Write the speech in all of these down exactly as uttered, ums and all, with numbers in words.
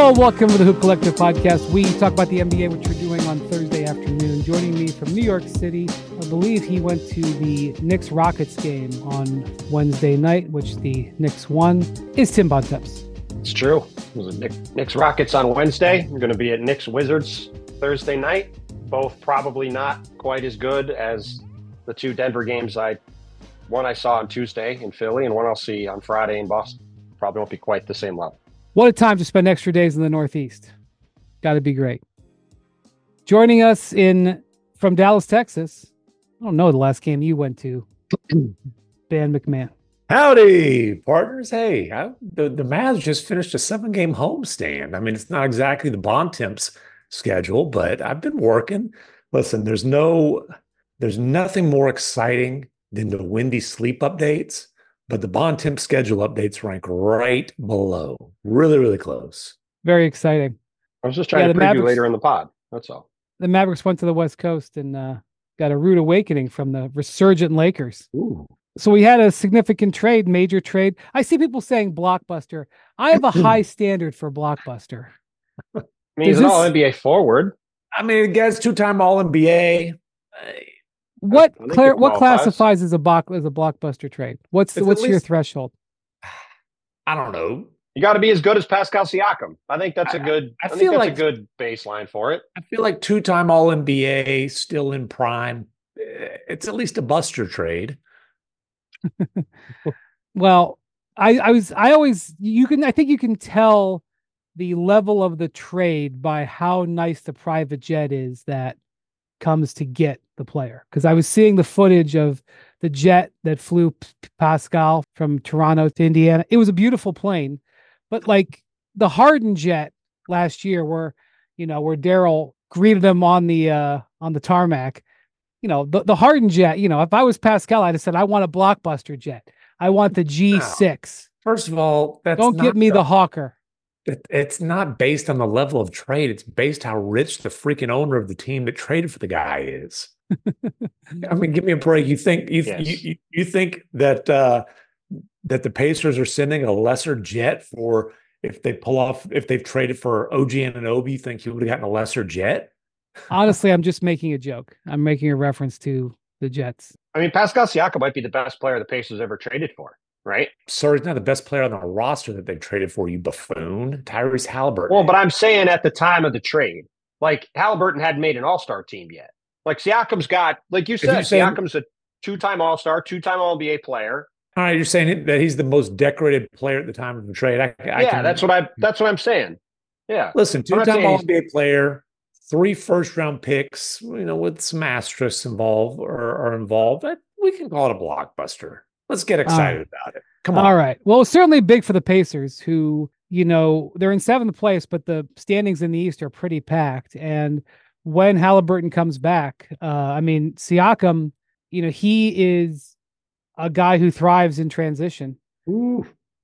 Hello, welcome to the Hoop Collective podcast. We talk about the N B A, which we're doing on Thursday afternoon. Joining me from New York City, I believe he went to the Knicks-Rockets game on Wednesday night, which the Knicks won, is Tim Bontemps. It's true. It was a Knicks-Rockets on Wednesday. We're going to be at Knicks-Wizards Thursday night. Both probably not quite as good as the two Denver games. I One I saw on Tuesday in Philly and one I'll see on Friday in Boston. Probably won't be quite the same level. What a time to spend extra days in the Northeast. Got to be great. Joining us in from Dallas, Texas. I don't know the last game you went to. Ben McMahon. Howdy, partners. Hey, I, the, the Mavs just finished a seven-game homestand. I mean, it's not exactly the Bontemps schedule, but I've been working. Listen, there's no, there's nothing more exciting than the windy sleep updates. But the Bontemps schedule updates rank right below. Really, really close. Very exciting. I was just trying yeah, to preview Mavericks, later in the pod. That's all. The Mavericks went to the West Coast and uh, got a rude awakening from the resurgent Lakers. Ooh. So we had a significant trade, major trade. I see people saying blockbuster. I have a high standard for blockbuster. I mean, he's an all N B A forward. I mean, it gets two-time all N B A. What Claire, what classifies as a block as a blockbuster trade? What's the, what's least, your threshold? I don't know. You got to be as good as Pascal Siakam. I think that's a good. I, I, I feel think that's like, a good baseline for it. I feel like two-time all N B A, still in prime. It's at least a buster trade. Well, I, I was I always you can I think you can tell the level of the trade by how nice the private jet is that comes to get the player, because I was seeing the footage of the jet that flew Pascal from Toronto to Indiana. It was a beautiful plane, but like the Harden jet last year, where you know where Daryl greeted him on the uh, on the tarmac. You know the the Harden jet. You know, if I was Pascal, I'd have said I want a blockbuster jet. I want the G six. First of all, that's don't give me the, the Hawker. It's not based on the level of trade. It's based how rich the freaking owner of the team that traded for the guy is. I mean, give me a break. You think you yes. you, you think that uh, that the Pacers are sending a lesser jet for if they pull off if they've traded for O G Anunoby? You think he would have gotten a lesser jet? Honestly, I'm just making a joke. I'm making a reference to the Jets. I mean, Pascal Siakam might be the best player the Pacers ever traded for. Right? Sir, he's not the best player on the roster that they've traded for, you buffoon. Tyrese Halliburton. Well, but I'm saying at the time of the trade, like Halliburton hadn't made an all-star team yet. Like Siakam's got, like you said, saying, Siakam's a two-time all-star, two-time all N B A player. All right, you're saying that he's the most decorated player at the time of the trade. I, I yeah, can, that's what I. That's what I'm saying. Yeah. Listen, two-time all N B A player, three first-round picks, you know, with some asterisks involved or are involved. We can call it a blockbuster. Let's get excited uh, about it. Come on. All right. Well, it's certainly big for the Pacers, who, you know, they're in seventh place, but the standings in the East are pretty packed. And when Halliburton comes back, uh, I mean, Siakam, you know, he is a guy who thrives in transition. Ooh.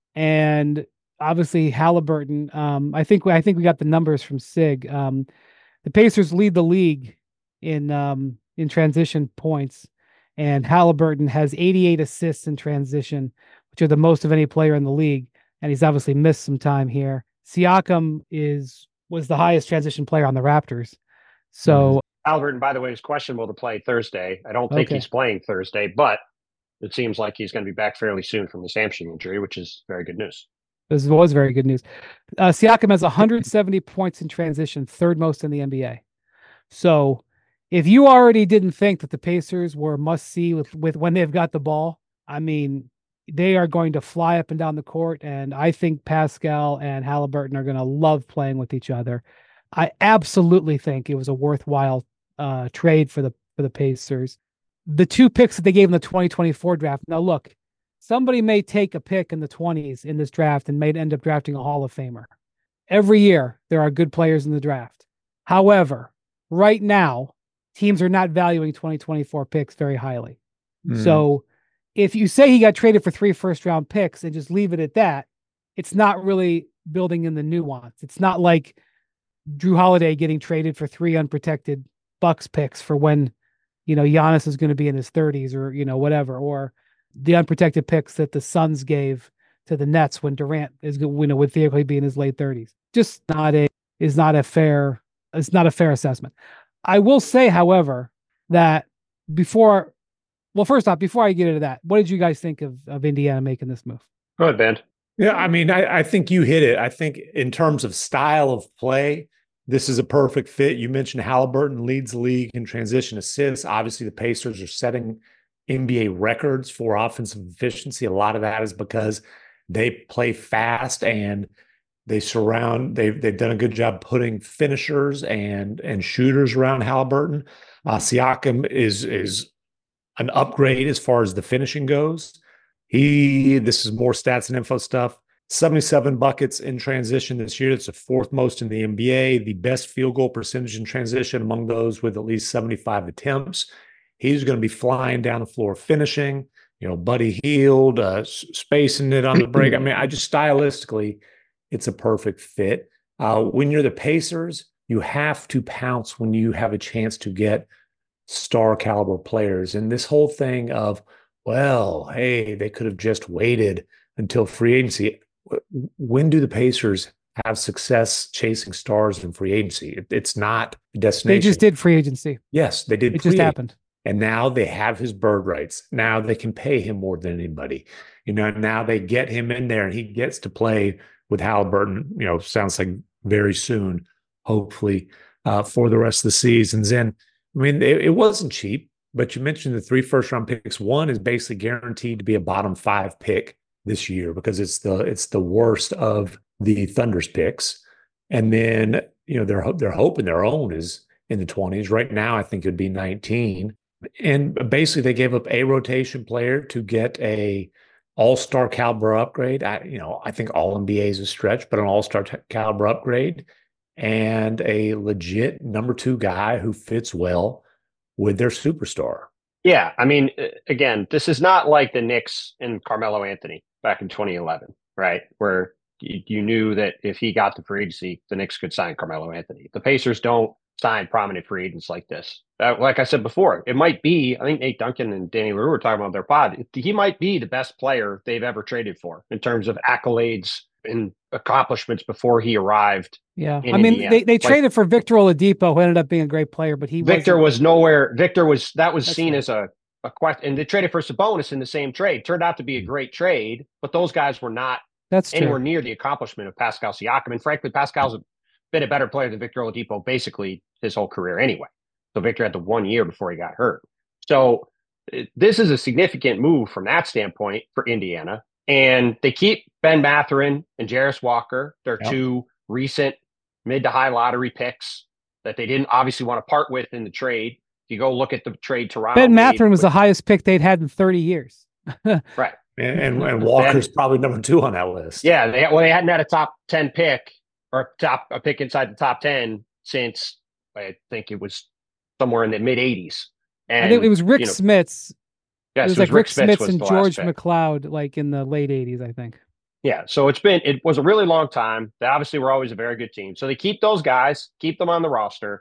And obviously Halliburton, um, I think we, I think we got the numbers from Sig. Um, the Pacers lead the league in um, in transition points. And Halliburton has eighty-eight assists in transition, which are the most of any player in the league. And he's obviously missed some time here. Siakam is was the highest transition player on the Raptors. So Halliburton, by the way, is questionable to play Thursday. I don't think okay. he's playing Thursday, but it seems like he's going to be back fairly soon from this hamstring injury, which is very good news. This was very good news. Uh, Siakam has one hundred seventy points in transition, third most in the N B A. So if you already didn't think that the Pacers were must-see with, with when they've got the ball, I mean, they are going to fly up and down the court, and I think Pascal and Halliburton are going to love playing with each other. I absolutely think it was a worthwhile uh, trade for the for the Pacers. The two picks that they gave in the twenty twenty-four draft. Now, look, somebody may take a pick in the twenties in this draft and may end up drafting a Hall of Famer. Every year, there are good players in the draft. However, right now, teams are not valuing twenty twenty-four picks very highly. Mm. So if you say he got traded for three first round picks and just leave it at that, it's not really building in the nuance. It's not like Drew Holiday getting traded for three unprotected Bucks picks for when, you know, Giannis is going to be in his thirties or, you know, whatever, or the unprotected picks that the Suns gave to the Nets when Durant is, you know, would theoretically be in his late thirties. just not a is not a fair it's not a fair assessment. I will say, however, that before, well, first off, before I get into that, what did you guys think of of Indiana making this move? Go ahead, Ben. Yeah, I mean, I, I think you hit it. I think in terms of style of play, this is a perfect fit. You mentioned Halliburton leads the league in transition assists. Obviously, the Pacers are setting N B A records for offensive efficiency. A lot of that is because they play fast and they surround. They've they've done a good job putting finishers and and shooters around Halliburton. Uh, Siakam is is an upgrade as far as the finishing goes. He, this is more stats and info stuff. seventy-seven buckets in transition this year. It's the fourth most in the N B A. The best field goal percentage in transition among those with at least seventy-five attempts. He's going to be flying down the floor finishing. You know, Buddy Hield, uh, spacing it on the break. I mean, I just stylistically, it's a perfect fit. Uh, when you're the Pacers, you have to pounce when you have a chance to get star caliber players. And this whole thing of, well, hey, they could have just waited until free agency. When do the Pacers have success chasing stars in free agency? It, it's not a destination. They just did free agency. Yes, they did. It just happened. And now they have his bird rights. Now they can pay him more than anybody. You know, now they get him in there and he gets to play with Halliburton, you know, sounds like very soon, hopefully, uh, for the rest of the seasons. And I mean, it, it wasn't cheap. But you mentioned the three first round picks. One is basically guaranteed to be a bottom five pick this year because it's the it's the worst of the Thunder's picks. And then, you know, they're they're hoping their own is in the twenties. Right now, I think it would be nineteen. And basically, they gave up a rotation player to get a all-star caliber upgrade. I, you know, I think all N B A is a stretch, but an all-star t- caliber upgrade and a legit number two guy who fits well with their superstar. Yeah, I mean, again, this is not like the Knicks and Carmelo Anthony back in twenty eleven, right? Where you, you knew that if he got to free agency, the Knicks could sign Carmelo Anthony. The Pacers don't sign prominent free agents like this. Uh, like I said before, it might be, I think Nate Duncan and Danny LaRue were talking about their pod. He might be the best player they've ever traded for in terms of accolades and accomplishments before he arrived. Yeah. In I mean, Indiana. they, they like, traded for Victor Oladipo, who ended up being a great player, but he Victor was nowhere. Victor was, that was That's seen right. as a, a question. And they traded for Sabonis in the same trade. Turned out to be a great trade, but those guys were not That's true. anywhere near the accomplishment of Pascal Siakam. And frankly, Pascal's been a better player than Victor Oladipo basically his whole career anyway. So Victor had the one year before he got hurt. So it, this is a significant move from that standpoint for Indiana. And they keep Ben Mathurin and Jarris Walker. They're Yep. two recent mid to high lottery picks that they didn't obviously want to part with in the trade. If you go look at the trade Toronto Ben made Mathurin was with- the highest pick they'd had in thirty years. right. And, and, and Walker's probably number two on that list. Yeah, they well they hadn't had a top ten pick or top a pick inside the top ten since I think it was somewhere in the mid eighties. And I think it was Rick you know, Smits. yes, it was like Rick Smits was and the last George pick. McLeod, like in the late eighties, I think. Yeah, so it's been it was a really long time. They obviously were always a very good team. So they keep those guys, keep them on the roster,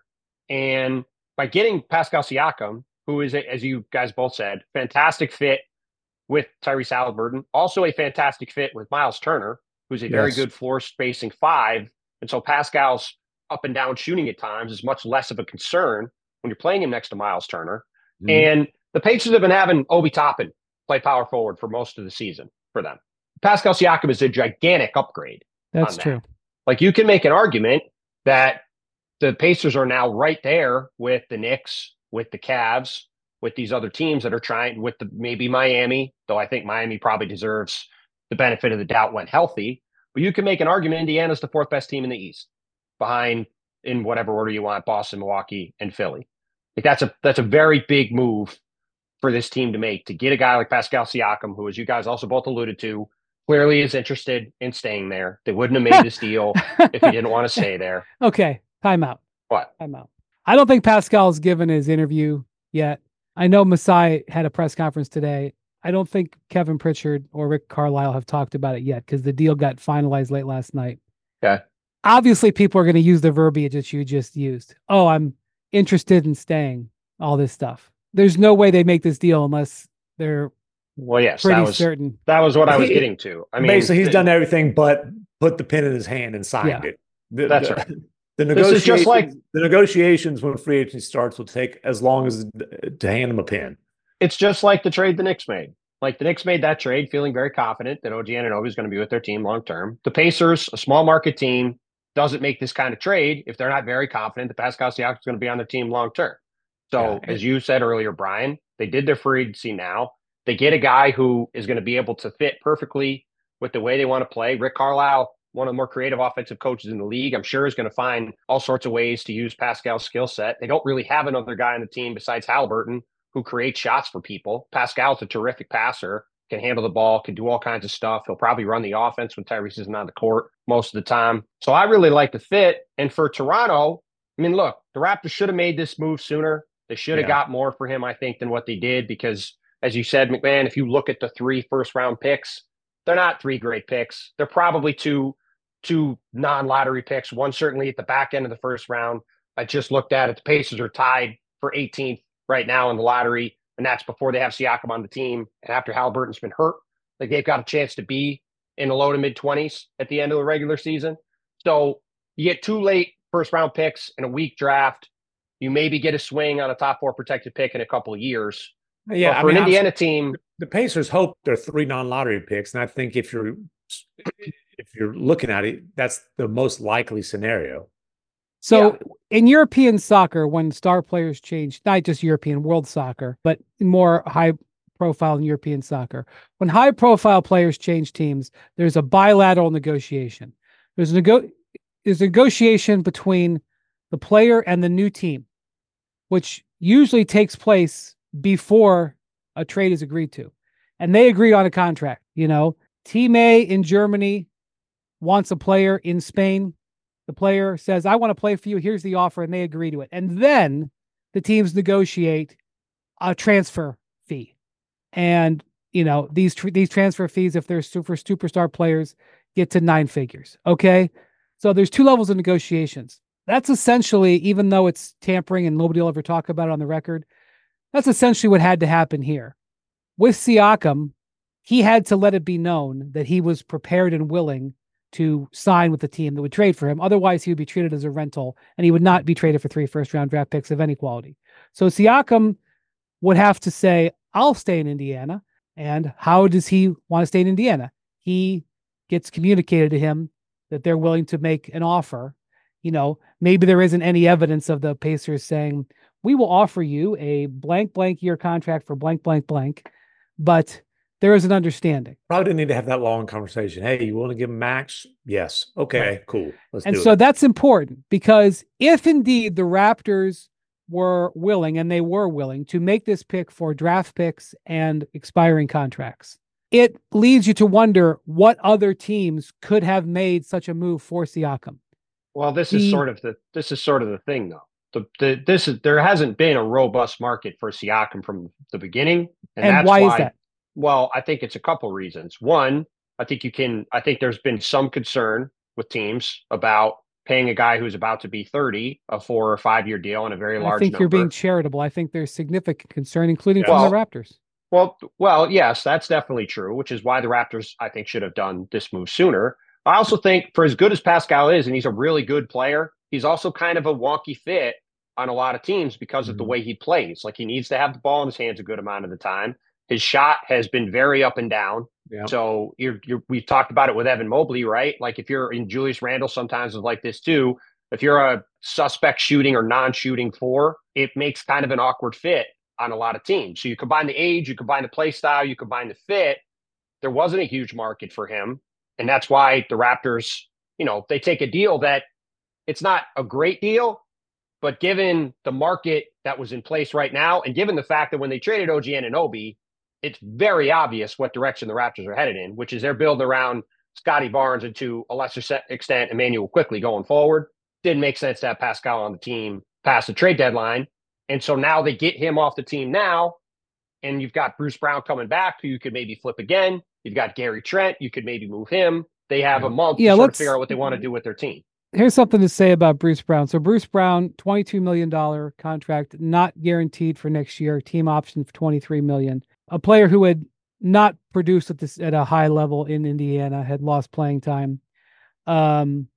and by getting Pascal Siakam, who is a, as you guys both said, fantastic fit with Tyrese Halliburton, also a fantastic fit with Miles Turner, who's a very Yes. good floor spacing five, and so Pascal's up and down shooting at times is much less of a concern when you're playing him next to Miles Turner. Mhm. And the Pacers have been having Obi Toppin play power forward for most of the season for them. Pascal Siakam is a gigantic upgrade. That's on that. true. Like you can make an argument that the Pacers are now right there with the Knicks, with the Cavs, with these other teams that are trying, with the maybe Miami, though I think Miami probably deserves the benefit of the doubt when healthy. But you can make an argument Indiana's the fourth best team in the East, behind, in whatever order you want, Boston, Milwaukee, and Philly. Like that's a that's a very big move for this team to make, to get a guy like Pascal Siakam, who, as you guys also both alluded to, clearly is interested in staying there. They wouldn't have made this deal if he didn't want to stay there. Okay, time out. What? Time out. I don't think Pascal's given his interview yet. I know Masai had a press conference today. I don't think Kevin Pritchard or Rick Carlisle have talked about it yet because the deal got finalized late last night. Okay. Obviously, people are going to use the verbiage that you just used. Oh, I'm interested in staying, all this stuff. There's no way they make this deal unless they're Well, yes, pretty that was certain. that was what I was He- getting to. I mean, Basically, he's th- done everything but put the pen in his hand and signed Yeah. it. The, That's the, right. the This is just negotiations, like the negotiations when free agency starts will take as long as to hand him a pen. it's just like the trade the Knicks made. Like the Knicks made that trade feeling very confident that O G Anunoby is going to be with their team long term. The Pacers, a small market team, doesn't make this kind of trade if they're not very confident that Pascal Siakam is going to be on their team long term. So, Yeah. as you said earlier, Brian, they did their free agency now. They get a guy who is going to be able to fit perfectly with the way they want to play. Rick Carlisle, one of the more creative offensive coaches in the league, I'm sure is going to find all sorts of ways to use Pascal's skill set. They don't really have another guy on the team besides Halliburton who creates shots for people. Pascal's a terrific passer, can handle the ball, can do all kinds of stuff. He'll probably run the offense when Tyrese isn't on the court most of the time. So I really like the fit. And for Toronto, I mean, look, the Raptors should have made this move sooner. They should have yeah. got more for him, I think, than what they did because, as you said, McMahon, if you look at the three first-round picks, they're not three great picks. They're probably two, two non-lottery picks, one certainly at the back end of the first round. I just looked at it. The Pacers are tied for eighteenth right now in the lottery, and that's before they have Siakam on the team. And after Halliburton's been hurt, like they've got a chance to be in the low to mid-twenties at the end of the regular season. So you get two late first-round picks in a weak draft. You maybe get a swing on a top four protected pick in a couple of years. Yeah, but for I mean, an Indiana I'm, team, the Pacers hope they're three non-lottery picks, and I think if you're if you're looking at it, that's the most likely scenario. So yeah. in European soccer, when star players change, not just European world soccer, but more high profile in European soccer, when high profile players change teams, there's a bilateral negotiation. There's a nego- there's a negotiation between the player and the new team, which usually takes place before a trade is agreed to. And they agree on a contract. You know, Team A in Germany wants a player in Spain. The player says, I want to play for you. Here's the offer. And they agree to it. And then the teams negotiate a transfer fee. And, you know, these, tr- these transfer fees, if they're super superstar players, get to nine figures. Okay. So there's two levels of negotiations. That's essentially, even though it's tampering and nobody will ever talk about it on the record, that's essentially what had to happen here. With Siakam, he had to let it be known that he was prepared and willing to sign with the team that would trade for him. Otherwise, he would be treated as a rental, and he would not be traded for three first-round draft picks of any quality. So Siakam would have to say, I'll stay in Indiana. And how does he want to stay in Indiana? He gets communicated to him that they're willing to make an offer. You know, maybe there isn't any evidence of the Pacers saying, we will offer you a blank, blank year contract for blank, blank, blank. But there is an understanding. Probably didn't need to have that long conversation. Hey, you want to give him max? Yes. Okay, right. Cool. Let's and do so it. That's important because if indeed the Raptors were willing, and they were willing, to make this pick for draft picks and expiring contracts, it leads you to wonder what other teams could have made such a move for Siakam. Well, this the, is sort of the this is sort of the thing, though. The, the this is there hasn't been a robust market for Siakam from the beginning, and, and that's why, why is that? Well, I think it's a couple reasons. One, I think you can. I think there's been some concern with teams about paying a guy who's about to be thirty a four or five year deal on a very large. I think number. You're being charitable. I think there's significant concern, including yeah. from well, the Raptors. Well, well, yes, that's definitely true, which is why the Raptors, I think, should have done this move sooner. I also think for as good as Pascal is, and he's a really good player, he's also kind of a wonky fit on a lot of teams because mm-hmm. of the way he plays. Like he needs to have the ball in his hands a good amount of the time. His shot has been very up and down. Yeah. So you're, you're, we've talked about it with Evan Mobley, right? Like if you're in Julius Randle, sometimes it's like this too. If you're a suspect shooting or non-shooting four, it makes kind of an awkward fit on a lot of teams. So you combine the age, you combine the play style, you combine the fit. There wasn't a huge market for him. And that's why the Raptors, you know, they take a deal that it's not a great deal, but given the market that was in place right now, and given the fact that when they traded O G Anunoby, it's very obvious what direction the Raptors are headed in, which is they're building around Scotty Barnes and to a lesser extent, Emmanuel Quickley going forward. Didn't make sense to have Pascal on the team past the trade deadline. And so now they get him off the team now, and you've got Bruce Brown coming back, who you could maybe flip again. You've got Gary Trent. You could maybe move him. They have a month yeah, to sort of figure out what they want to do with their team. Here's something to say about Bruce Brown. So Bruce Brown, twenty-two million dollars contract, not guaranteed for next year, team option for twenty-three million dollars. A player who had not produced at this at a high level in Indiana, had lost playing time. Um,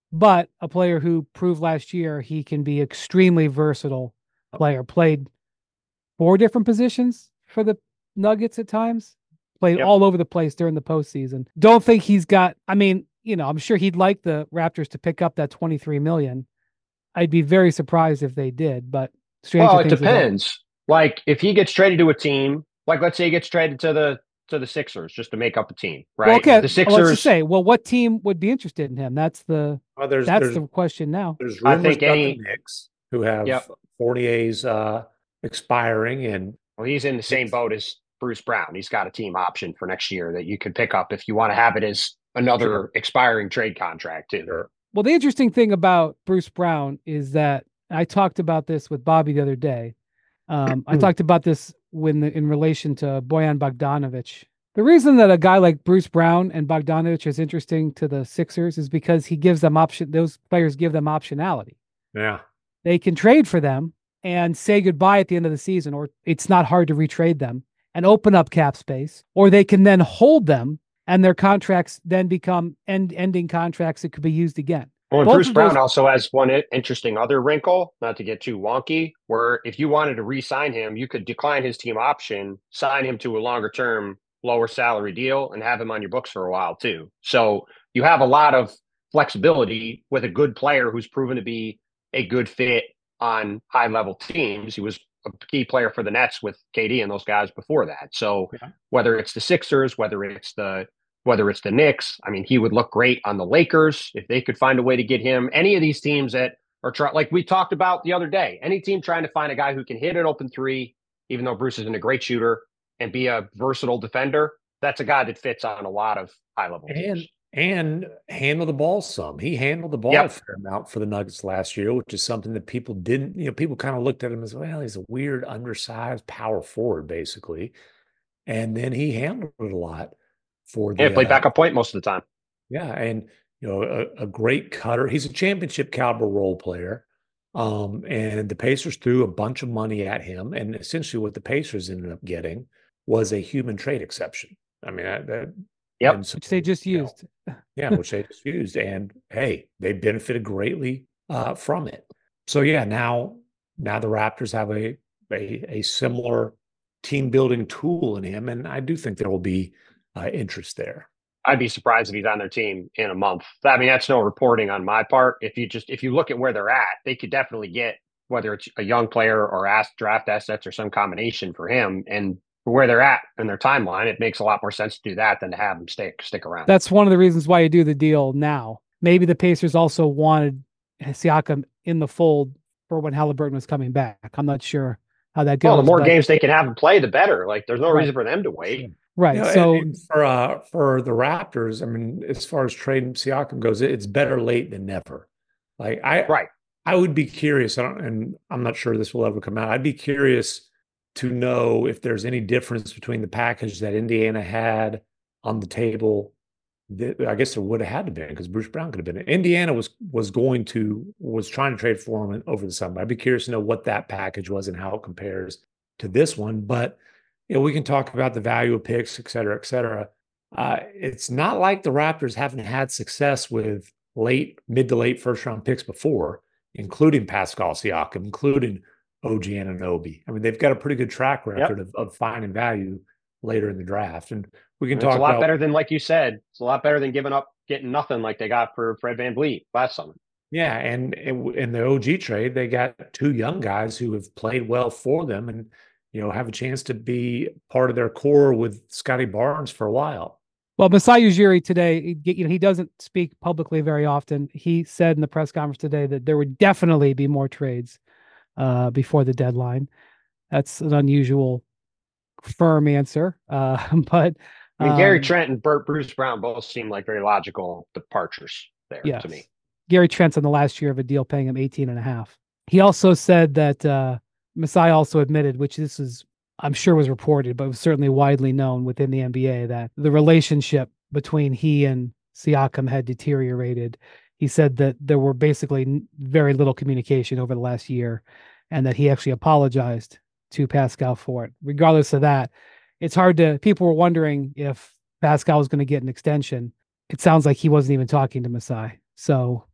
but a player who proved last year he can be extremely versatile player. Played four different positions for the Nuggets at times. Played Yep. all over the place during the postseason. Don't think he's got. I mean, you know, I'm sure he'd like the Raptors to pick up that twenty-three million. I'd be very surprised if they did, but stranger Well, it things have happened. depends. Like if he gets traded to a team, like let's say he gets traded to the to the Sixers just to make up a team, right? Well, okay, The let's Sixers. just say, well, what team would be interested in him? That's the Well, there's that's there's the question now. there's I rumors think about any- the Knicks who have Yep. Fournier's uh, expiring, and Well, he's in the same It's- boat as Bruce Brown. He's got a team option for next year that you could pick up if you want to have it as another Sure. expiring trade contract too. Sure. Well, the interesting thing about Bruce Brown is that I talked about this with Bobby the other day. Um, I talked about this when the, in relation to Boyan Bogdanovic. The reason that a guy like Bruce Brown and Bogdanovic is interesting to the Sixers is because he gives them option. Those players give them optionality. yeah, They can trade for them and say goodbye at the end of the season, or it's not hard to retrade them and open up cap space, or they can then hold them and their contracts then become end ending contracts that could be used again. Well, and Both Bruce of Brown those- also has one i- interesting other wrinkle, not to get too wonky, where if you wanted to re-sign him, you could decline his team option, sign him to a longer term, lower salary deal, and have him on your books for a while too. So you have a lot of flexibility with a good player who's proven to be a good fit on high level teams. He was a key player for the Nets with K D and those guys before that. So Yeah. whether it's the Sixers, whether it's the whether it's the Knicks, I mean, he would look great on the Lakers if they could find a way to get him. Any of these teams that are trying, like we talked about the other day, any team trying to find a guy who can hit an open three, even though Bruce isn't a great shooter, and be a versatile defender, that's a guy that fits on a lot of high level and teams. and handle the ball some. He handled the ball Yep. a fair amount for the Nuggets last year, which is something that people didn't. You know, people kind of looked at him as, well, he's a weird, undersized power forward, basically. And then he handled it a lot for the Yeah, played uh, backup point most of the time. Yeah, and you know, a, a great cutter. He's a championship caliber role player. Um, and the Pacers threw a bunch of money at him, and essentially what the Pacers ended up getting was a human trade exception. I mean, that, that Yep. and so, which they just you know, used. yeah, which they just used, and hey, they benefited greatly uh, from it. So yeah, now now the Raptors have a a, a similar team building tool in him, and I do think there will be uh, interest there. I'd be surprised if he's on their team in a month. I mean, that's no reporting on my part. If you just if you look at where they're at, they could definitely get whether it's a young player or ask draft assets or some combination for him. And for where they're at in their timeline, it makes a lot more sense to do that than to have him stick stick around. That's one of the reasons why you do the deal now. Maybe the Pacers also wanted Siakam in the fold for when Halliburton was coming back. I'm not sure how that goes. Well, the more but- games they can have him play, the better. Like, there's no Right. reason for them to wait. right. You know, so and, and for uh, for the Raptors, I mean, as far as trading Siakam goes, it's better late than never. Like I, Right. I would be curious, I don't, and I'm not sure this will ever come out. I'd be curious to know if there's any difference between the package that Indiana had on the table. That, I guess there would have had to be because Bruce Brown could have been. Indiana was was going to was trying to trade for him over the summer. I'd be curious to know what that package was and how it compares to this one. But you know, we can talk about the value of picks, et cetera, et cetera. Uh, it's not like the Raptors haven't had success with late, mid to late first round picks before, including Pascal Siakam, including O G Anunoby. I mean, they've got a pretty good track record Yep. of, of finding value later in the draft. And we can And talk it's a lot about better than, like you said, it's a lot better than giving up, getting nothing like they got for Fred VanVleet last summer. Yeah, and in, in the O G trade, they got two young guys who have played well for them, and you know have a chance to be part of their core with Scotty Barnes for a while. Well, Masai Ujiri today, he- you know, he doesn't speak publicly very often. He said in the press conference today that there would definitely be more trades uh, before the deadline. That's an unusual, firm answer, uh, but I mean, Gary um, Trent and Burt Bruce Brown both seem like very logical departures there yes. to me. Gary Trent's on the last year of a deal paying him eighteen and a half. He also said that uh, Masai also admitted, which this is, I'm sure was reported, but was certainly widely known within the N B A, that the relationship between he and Siakam had deteriorated. He said that there were basically n- very little communication over the last year and that he actually apologized to Pascal for it. Regardless of that, it's hard to, people were wondering if Pascal was going to get an extension. It sounds like he wasn't even talking to Masai. So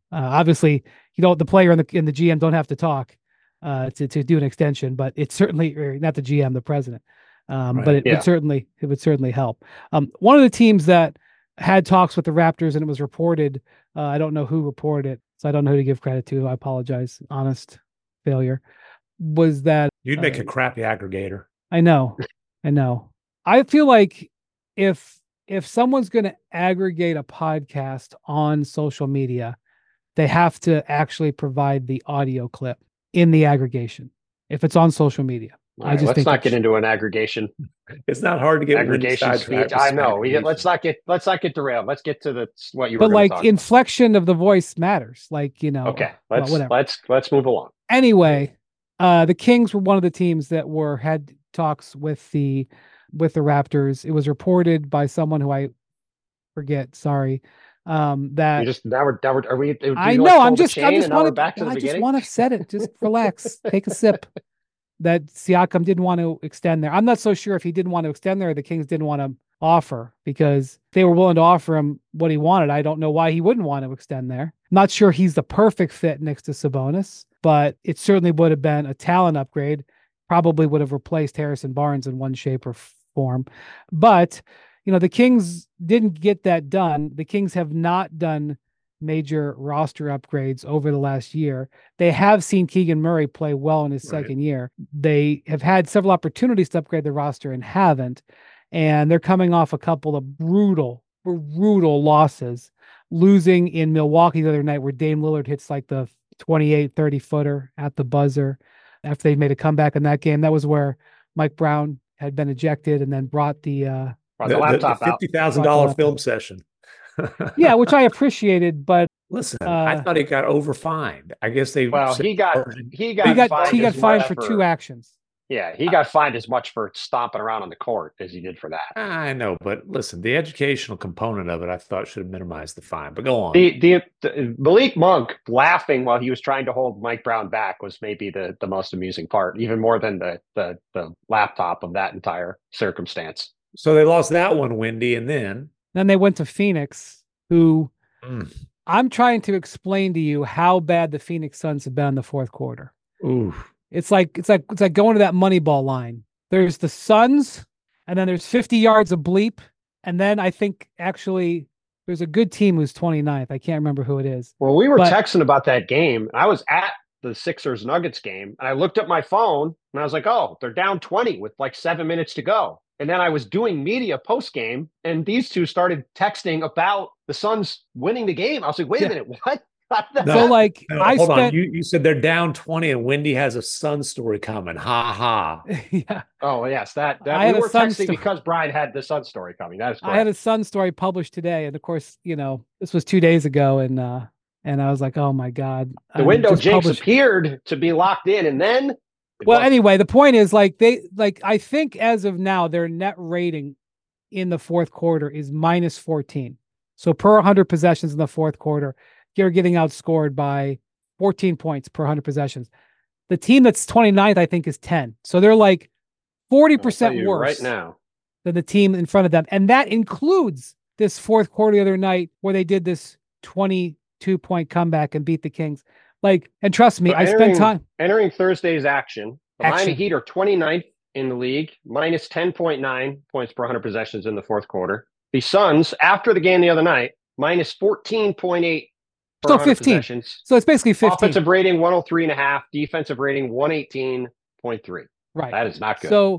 Uh, obviously, you know, the player and the and the G M don't have to talk uh, to to do an extension, but it's certainly or not the G M, the president. Um, but Right. it Yeah. would certainly it would certainly help. Um, one of the teams that had talks with the Raptors and it was reported. Uh, I don't know who reported it, so I don't know who to give credit to. I apologize. Honest failure was that You'd make uh, a crappy aggregator. I know, I know. I feel like if if someone's going to aggregate a podcast on social media, they have to actually provide the audio clip in the aggregation if it's on social media. All I right, just let's think not it get sh- into an aggregation It's not hard to get aggregation Wendy speech. sidetracked with I some know. We get, let's aggregation. not get let's not get derailed. Let's get to the what you were but going to like talk about. inflection of the voice matters. Like, you know, Okay, well, let's whatever. let's let's move along. Anyway, uh, the Kings were one of the teams that were had talks with the with the Raptors. It was reported by someone who I forget. Sorry, um, that You just now we're now we're are we? Do I you know. like I'm pull the just. I'm chain just and now we're want back to. to the I just beginning? want to set it. Just relax. Take a sip. That Siakam didn't want to extend there. I'm not so sure if he didn't want to extend there or the Kings didn't want to offer because they were willing to offer him what he wanted. I don't know why he wouldn't want to extend there. Not sure he's the perfect fit next to Sabonis, but it certainly would have been a talent upgrade. Probably would have replaced Harrison Barnes in one shape or form. But, you know, the Kings didn't get that done. The Kings have not done major roster upgrades over the last year. They have seen Keegan Murray play well in his Right. second year. They have had several opportunities to upgrade the roster and haven't. And they're coming off a couple of brutal, brutal losses, losing in Milwaukee the other night where Dame Lillard hits like the twenty-eight, thirty footer at the buzzer after they made a comeback in that game. That was where Mike Brown had been ejected and then brought the uh, Brought The, the the- the laptop out. fifty thousand Brought the dollar laptop. film session. yeah, which I appreciated, but Listen, I uh, thought he got overfined. I guess they Well, said- he got he got he got fined he got as fined much for two actions. Yeah, he got fined as much for stomping around on the court as he did for that. I know, but listen, the educational component of it, I thought should have minimized the fine. But go on. The, the the Malik Monk laughing while he was trying to hold Mike Brown back was maybe the the most amusing part, even more than the the the laptop of that entire circumstance. So they lost that one, Wendy, and then Then they went to Phoenix, who mm, I'm trying to explain to you how bad the Phoenix Suns have been in the fourth quarter. ooh, It's like it's like it's like going to that Moneyball line. There's the Suns, and then there's fifty yards of bleep, and then I think actually there's a good team who's twenty-ninth. I can't remember who it is. Well, we were But- texting about that game. I was at the Sixers Nuggets game, and I looked at my phone and I was like, "Oh, they're down twenty with like seven minutes to go." And then I was doing media post game, and these two started texting about the Suns winning the game. I was like, "Wait Yeah. a minute, what?" How did that No. So happen? like no, I hold on. spent You you said they're down twenty, and Wendy has a Sun story coming. Ha ha. yeah, Oh yes, that that I had we a were Sun texting sto- because Brian had the Sun story coming. That is correct. I had a Sun story published today, and of course, you know, this was two days ago, and uh and I was like, oh my god, the I'm window just jinx published- appeared to be locked in, and then it Well, wasn't. anyway, the point is like they like I think as of now their net rating in the fourth quarter is minus fourteen. So per one hundred possessions in the fourth quarter, you're getting outscored by fourteen points per one hundred possessions. The team that's twenty-ninth, I think, is ten. So they're like forty I'll tell percent you worse right now. than the team in front of them. And that includes this fourth quarter the other night where they did this twenty-two point comeback and beat the Kings. Like, and trust me, So I spent entering- time. Entering Thursday's action, the Action. Miami Heat are twenty-ninth in the league, minus ten point nine points per one hundred possessions in the fourth quarter. The Suns, after the game the other night, minus fourteen point eight per So one hundred fifteen. possessions. So it's basically fifteen. Offensive rating one oh three and a half, defensive rating one eighteen point three. Right. That is not good. So,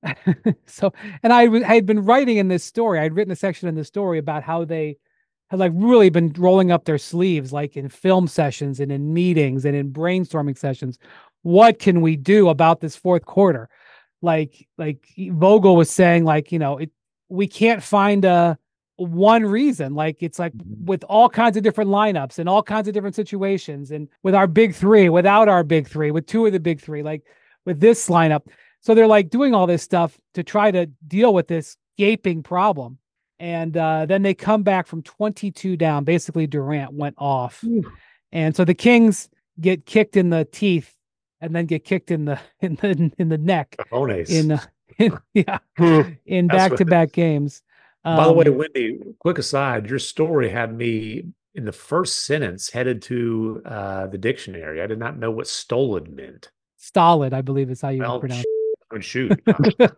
so, and I, w- I had been writing in this story. I'd written a section in the story about how they had like really been rolling up their sleeves, like in film sessions and in meetings and in brainstorming sessions. What can we do about this fourth quarter? Like, like Vogel was saying, like, you know, it, we can't find a one reason. Like, it's like with all kinds of different lineups and all kinds of different situations, and with our big three, without our big three, with two of the big three, like with this lineup. So they're like doing all this stuff to try to deal with this gaping problem. And uh, then they come back from twenty-two down. Basically, Durant went off. And so the Kings get kicked in the teeth and then get kicked in the in the in the neck Cojones. in, uh, in yeah in That's back to back games. By the way, Um, Wendy, quick aside, your story had me in the first sentence headed to uh, the dictionary. I did not know what stolen meant. Stolid, I believe is how you Well, pronounce I mean, shoot. it.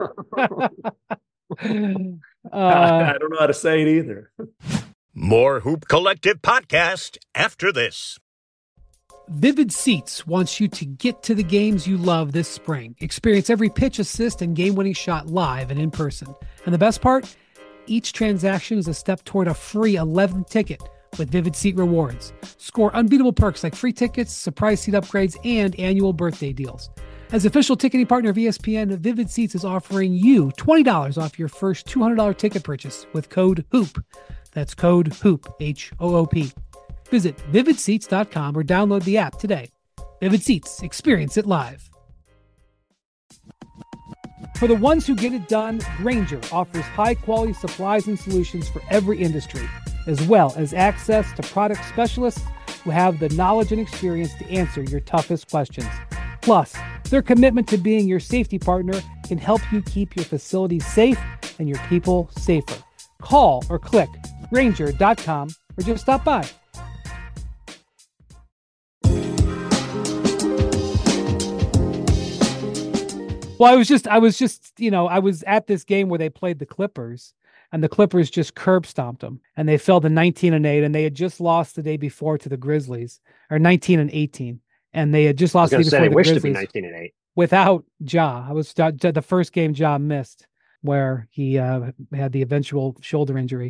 I, uh, I don't know how to say it either. More Hoop Collective podcast after this. Vivid Seats wants you to get to the games you love this spring. Experience every pitch, assist, and game-winning shot live and in person. And the best part? Each transaction is a step toward a free eleventh ticket with Vivid Seat rewards. Score unbeatable perks like free tickets, surprise seat upgrades, and annual birthday deals. As official ticketing partner of E S P N, Vivid Seats is offering you twenty dollars off your first two hundred dollars ticket purchase with code HOOP. That's code HOOP, H O O P. Visit vivid seats dot com or download the app today. Vivid Seats, experience it live. For the ones who get it done, Grainger offers high-quality supplies and solutions for every industry, as well as access to product specialists who have the knowledge and experience to answer your toughest questions. Plus, their commitment to being your safety partner can help you keep your facilities safe and your people safer. Call or click Grainger dot com or just stop by. Well, I was just, I was just, you know, I was at this game where they played the Clippers, and the Clippers just curb stomped them, and they fell to nineteen and eight, and they had just lost the day before to the Grizzlies, or nineteen and eighteen, and they had just lost I was the day say, before they the wish to be Grizzlies nineteen and eight. without Ja. I was the first game Ja missed, where he uh, had the eventual shoulder injury,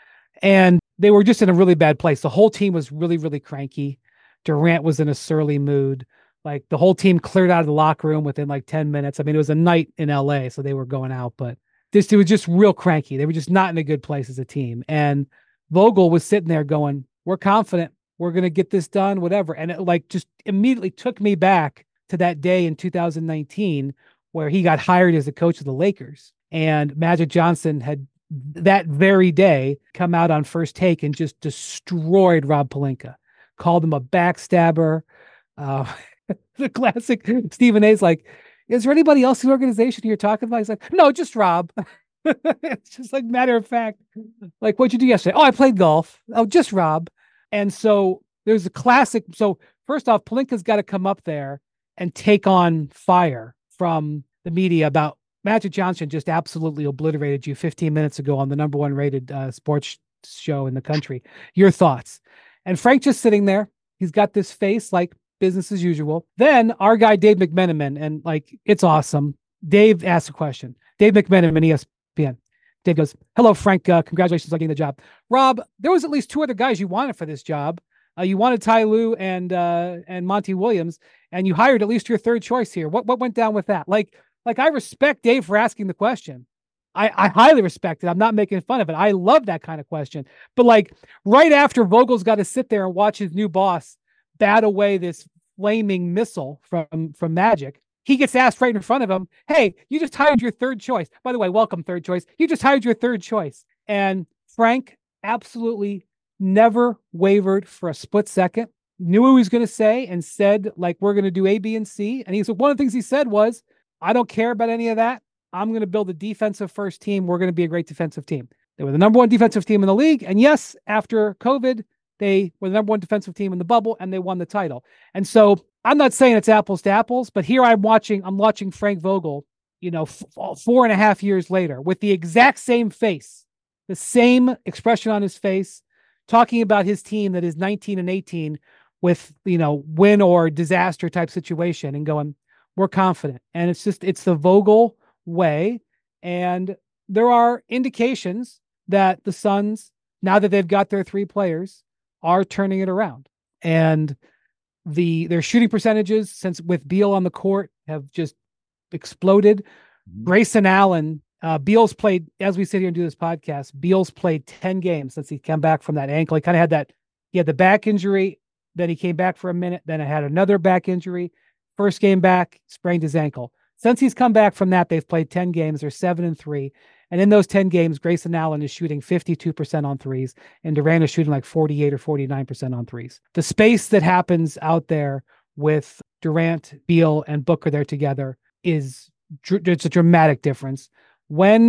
and they were just in a really bad place. The whole team was really, really cranky. Durant was in a surly mood. Like the whole team cleared out of the locker room within like ten minutes. I mean, it was a night in L A, so they were going out, but this, it was just real cranky. They were just not in a good place as a team. And Vogel was sitting there going, we're confident. We're going to get this done, whatever. And it like just immediately took me back to that day in two thousand nineteen where he got hired as the coach of the Lakers. And Magic Johnson had that very day come out on First Take and just destroyed Rob Pelinka, called him a backstabber. Uh, the classic Stephen A's like, is there anybody else in the organization you're talking about? He's like, no, just Rob. It's just like matter of fact, like, what'd you do yesterday? Oh, I played golf. Oh, just Rob. And so there's a classic. So first off, Pelinka's got to come up there and take on fire from the media about Magic Johnson just absolutely obliterated you fifteen minutes ago on the number one rated uh, sports show in the country. Your thoughts? And Frank just sitting there. He's got this face like business as usual. Then our guy, Dave McMenamin, and like, it's awesome. Dave asked a question. Dave McMenamin, E S P N. Dave goes, hello, Frank. Uh, congratulations on getting the job. Rob, there was at least two other guys you wanted for this job. Uh, you wanted Ty Lue and uh, and Monty Williams, and you hired at least your third choice here. What what went down with that? Like, like I respect Dave for asking the question. I, I highly respect it. I'm not making fun of it. I love that kind of question. But like right after Vogel's got to sit there and watch his new boss bat away this flaming missile from, from Magic, he gets asked right in front of him, hey, you just hired your third choice. By the way, welcome third choice. You just hired your third choice. And Frank absolutely never wavered for a split second, knew what he was going to say and said, like, we're going to do A, B, and C. And he's one of the things he said was, I don't care about any of that. I'm going to build a defensive first team. We're going to be a great defensive team. They were the number one defensive team in the league. And yes, after COVID, they were the number one defensive team in the bubble and they won the title. And so I'm not saying it's apples to apples, but here I'm watching, I'm watching Frank Vogel, you know, f- four and a half years later with the exact same face, the same expression on his face, talking about his team that is nineteen and eighteen with, you know, win or disaster type situation and going, we're confident. And it's just, it's the Vogel way. And there are indications that the Suns, now that they've got their three players, are turning it around. And the their shooting percentages, since with Beal on the court, have just exploded. Mm-hmm. Grayson Allen, uh, Beal's played, as we sit here and do this podcast, Beal's played ten games since he came back from that ankle. He kind of had that, he had the back injury, then he came back for a minute, then I had another back injury. First game back, sprained his ankle. Since he's come back from that, they've played ten games. They're seven and three. And in those ten games, Grayson Allen is shooting fifty-two percent on threes, and Durant is shooting like forty-eight or forty-nine percent on threes. The space that happens out there with Durant, Beal, and Booker there together is it's a dramatic difference. When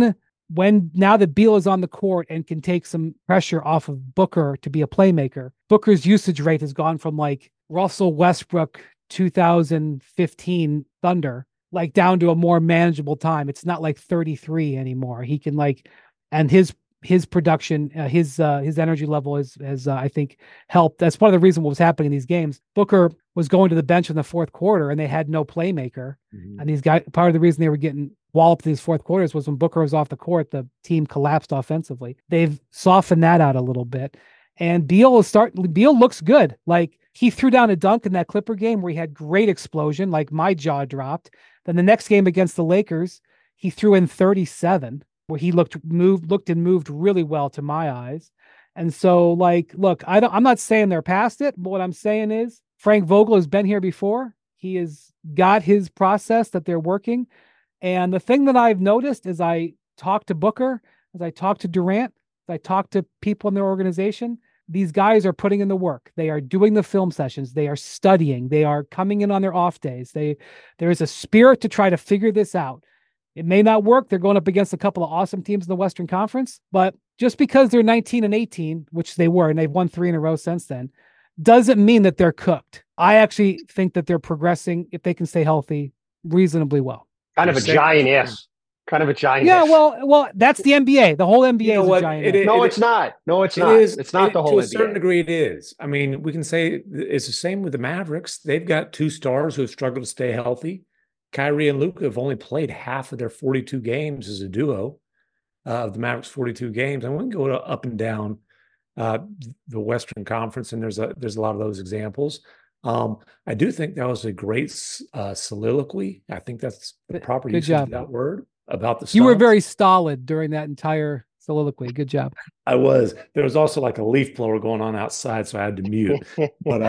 when now that Beal is on the court and can take some pressure off of Booker to be a playmaker, Booker's usage rate has gone from like Russell Westbrook two thousand fifteen Thunder, like down to a more manageable time. It's not like thirty-three anymore. He can like, and his his production, uh, his uh, his energy level is has uh, I think helped. That's part of the reason what was happening in these games. Booker was going to the bench in the fourth quarter, and they had no playmaker. Mm-hmm. And these guys, part of the reason they were getting walloped in these fourth quarters was when Booker was off the court, the team collapsed offensively. They've softened that out a little bit, and Beal is starting. Beal looks good. Like he threw down a dunk in that Clipper game where he had great explosion. Like my jaw dropped. Then the next game against the Lakers, he threw in thirty-seven. Where he looked moved, looked and moved really well to my eyes. And so, like, look, I don't, I'm not saying they're past it, but what I'm saying is Frank Vogel has been here before. He has got his process that they're working. And the thing that I've noticed as I talk to Booker, as I talk to Durant, as I talk to people in their organization, these guys are putting in the work. They are doing the film sessions. They are studying. They are coming in on their off days. They, there is a spirit to try to figure this out. It may not work. They're going up against a couple of awesome teams in the Western Conference, but just because they're nineteen and eighteen, which they were, and they've won three in a row since then, doesn't mean that they're cooked. I actually think that they're progressing, if they can stay healthy, reasonably well. Kind of a giant yes. Kind of a giant Yeah, yes. well, well, that's the N B A. The whole N B A You know is what? a giant It yes. is- No, it it's is- not. No, it's It not. is- It's not it- the whole to a N B A. certain degree, it is. I mean, we can say it's the same with the Mavericks. They've got two stars who have struggled to stay healthy. Kyrie and Luka have only played half of their forty-two games as a duo uh, of the Mavericks' forty-two games. And we can go to up and down uh, the Western Conference, and there's a there's a lot of those examples. Um, I do think that was a great uh, soliloquy. I think that's the proper Good use job. of that word about the Suns. You were very stolid during that entire soliloquy. Good job. I was. There was also like a leaf blower going on outside, so I had to mute. But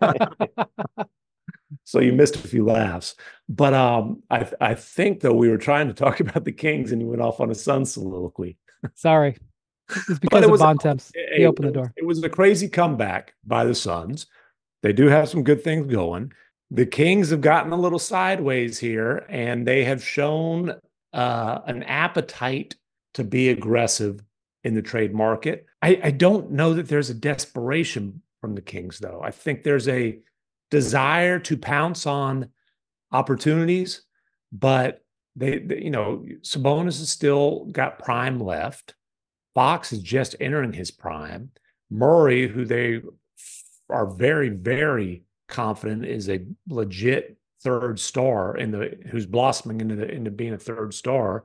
uh, so you missed a few laughs. But um, I I think though we were trying to talk about the Kings, and you went off on a Sun soliloquy. Sorry. It's because But it of was- Bontemps. He It- opened the door. It was a crazy comeback by the Suns. They do have some good things going. The Kings have gotten a little sideways here, and they have shown uh, an appetite to be aggressive in the trade market. I, I don't know that there's a desperation from the Kings, though. I think there's a desire to pounce on opportunities, but they, they you know, Sabonis has still got prime left. Fox is just entering his prime. Murray, who they are very, very confident is a legit third star in the who's blossoming into the into being a third star,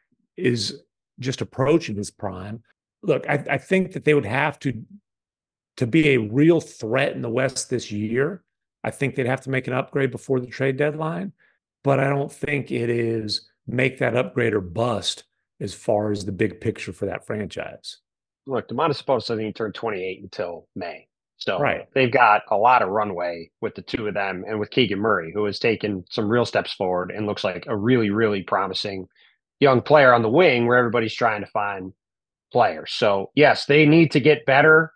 is just approaching his prime. Look, I, I think that they would have to to be a real threat in the West this year. I think they'd have to make an upgrade before the trade deadline, but I don't think it is make that upgrade or bust as far as the big picture for that franchise. Look, Domantas Sabonis doesn't even turn twenty-eight until May. So Right. they've got a lot of runway with the two of them and with Keegan Murray, who has taken some real steps forward and looks like a really, really promising young player on the wing where everybody's trying to find players. So, yes, they need to get better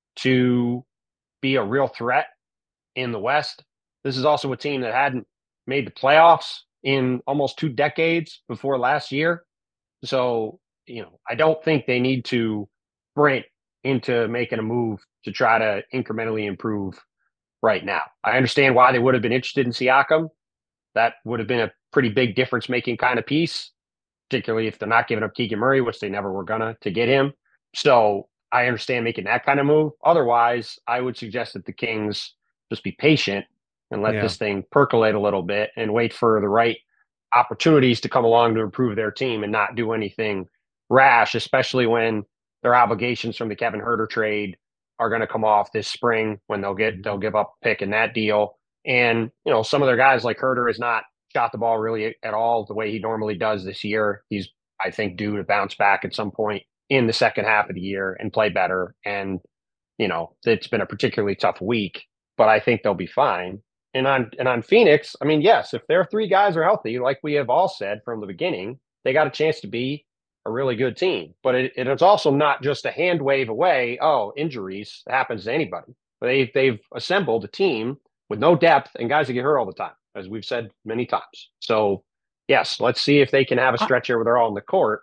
to be a real threat in the West. This is also a team that hadn't made the playoffs in almost two decades before last year. So, you know, I don't think they need to sprint into making a move to try to incrementally improve right now. I understand why they would have been interested in Siakam. That would have been a pretty big difference making kind of piece, particularly if they're not giving up Keegan Murray, which they never were gonna to get him. So I understand making that kind of move. Otherwise, I would suggest that the Kings just be patient and let Yeah. this thing percolate a little bit and wait for the right opportunities to come along to improve their team and not do anything rash, especially when their obligations from the Kevin Huerter trade are going to come off this spring when they'll get they'll give up a pick in that deal. And, you know, some of their guys like Huerter has not shot the ball really at all the way he normally does this year. He's, I think, due to bounce back at some point in the second half of the year and play better. And, you know, it's been a particularly tough week, but I think they'll be fine. And on and on Phoenix, I mean, yes, if their three guys are healthy, like we have all said from the beginning, they got a chance to be a really good team. But it, it's also not just a hand wave away. Oh, injuries happens to anybody. They they've assembled a team with no depth and guys that get hurt all the time, as we've said many times. So yes, let's see if they can have a stretch here where they're all on the court.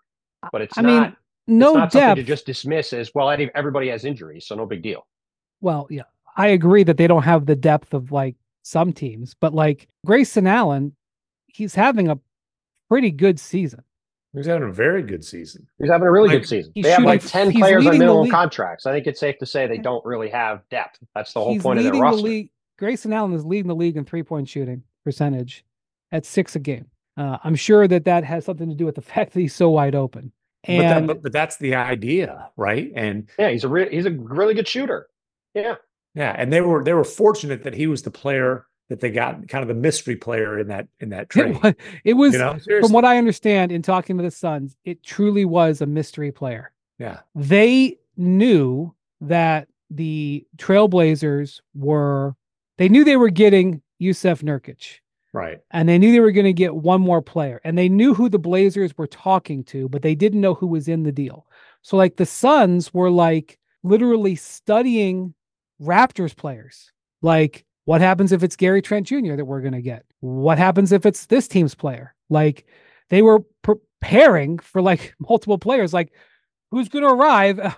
but it's I not. mean, no it's not something depth. to just dismiss as well. Everybody has injuries, so no big deal. Well, yeah, I agree that they don't have the depth of like some teams, but like Grayson Allen, he's having a pretty good season. He's having a very good season. He's having a really Like, good season. he's They have shooting- like ten he's players on leading the minimum league. contracts. I think it's safe to say they don't really have depth. That's the whole He's point of their leading the roster. league. Grayson Allen is leading the league in three-point shooting percentage at six a game. Uh, I'm sure that that has something to do with the fact that he's so wide open. But, that, And but, but that's the idea, right? And Yeah, he's a re- he's a really good shooter. Yeah, yeah, and they were they were fortunate that he was the player that they got, kind of the mystery player in that in that trade. it was, it was You know, from seriously. what I understand in talking to the Suns, it truly was a mystery player. Yeah, They knew that the Trailblazers were, they knew they were getting Yusef Nurkic, right. and they knew they were going to get one more player, and they knew who the Blazers were talking to, but they didn't know who was in the deal. So like the Suns were like literally studying Raptors players. Like, what happens if it's Gary Trent Junior that we're going to get? What happens if it's this team's player? Like, they were preparing for like multiple players. Like, who's going to arrive?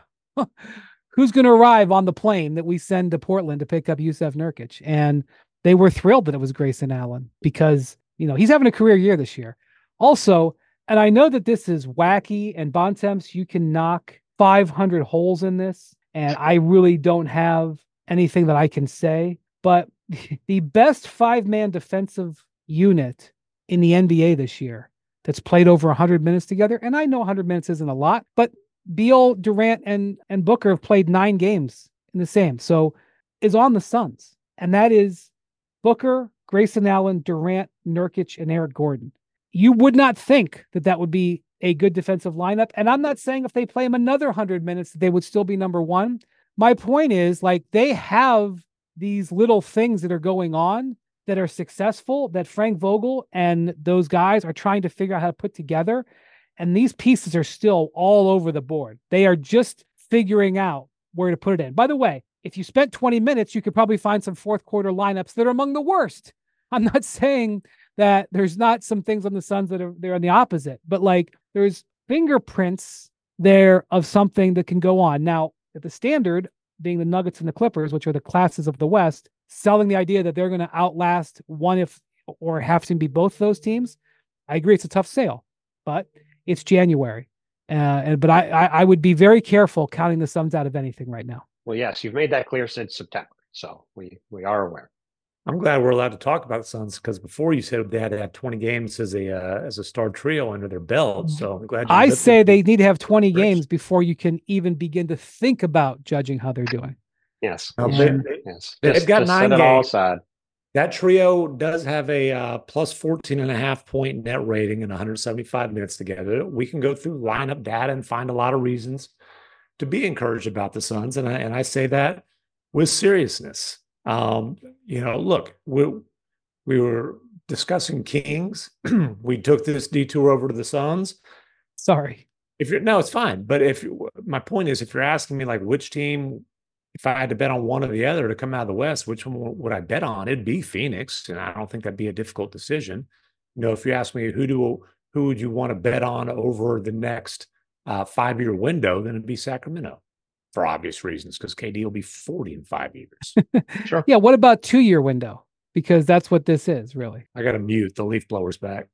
Who's going to arrive on the plane that we send to Portland to pick up Yusef Nurkic? And they were thrilled that it was Grayson Allen because, you know, he's having a career year this year. Also, and I know that this is wacky, and Bontemps, you can knock five hundred holes in this, and I really don't have anything that I can say, but the best five-man defensive unit in the N B A this year that's played over one hundred minutes together, and I know one hundred minutes isn't a lot, but Beal, Durant, and, and Booker have played nine games in the same, so is on the Suns, and that is Booker, Grayson Allen, Durant, Nurkic, and Eric Gordon. You would not think that that would be a good defensive lineup, and I'm not saying if they play him another one hundred minutes that they would still be number one. My point is, like, they have these little things that are going on that are successful that Frank Vogel and those guys are trying to figure out how to put together. And these pieces are still all over the board. They are just figuring out where to put it in. By the way, if you spent twenty minutes, you could probably find some fourth quarter lineups that are among the worst. I'm not saying that there's not some things on the Suns that are they're on the opposite, but like there's fingerprints there of something that can go on. Now, at the standard, being the Nuggets and the Clippers, which are the classes of the West, selling the idea that they're going to outlast one if or have to be both those teams, I agree it's a tough sale, but it's January. Uh, and but I, I I would be very careful counting the Suns out of anything right now. Well, yes, you've made that clear since September, so we we are aware. I'm glad we're allowed to talk about the Suns because before you said they had to have twenty games as a uh, as a star trio under their belt. So I'm glad. You I listened. say they need to have twenty games before you can even begin to think about judging how they're doing. Yes, Now, you they- should. they- yes. they've Just- got just nine set it all games. aside. That trio does have a uh, plus fourteen and a half point net rating in one hundred seventy-five minutes together. We can go through lineup data and find a lot of reasons to be encouraged about the Suns. And I, and I say that with seriousness. Um, you know, look, we, we were discussing Kings. We took this detour over to the Suns. Sorry. If you're, no, it's fine. But if my point is, if you're asking me like which team, if I had to bet on one or the other to come out of the West, which one would I bet on? It'd be Phoenix, and I don't think that'd be a difficult decision. You know, if you ask me who do who would you want to bet on over the next uh, five year window, then it'd be Sacramento, for obvious reasons, because K D will be forty in five years. Sure. Yeah. What about two year window? Because that's what this is, really. I got to mute the leaf blowers back.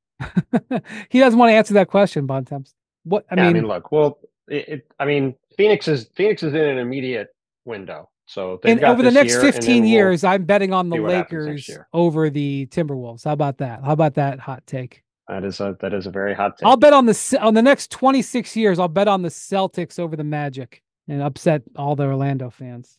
He doesn't want to answer that question, Bontemps. What I Yeah, mean, I mean, look, well, it, it, I mean, Phoenix is Phoenix is in an immediate window. So they've and got over the this next year, and then fifteen we'll- years, I'm betting on the see what happens next Lakers year. over the Timberwolves. How about that? How about that hot take? that is a that is a very hot take. I'll bet on the Ce- on the next twenty-six years. I'll bet on the Celtics over the Magic and upset all the Orlando fans.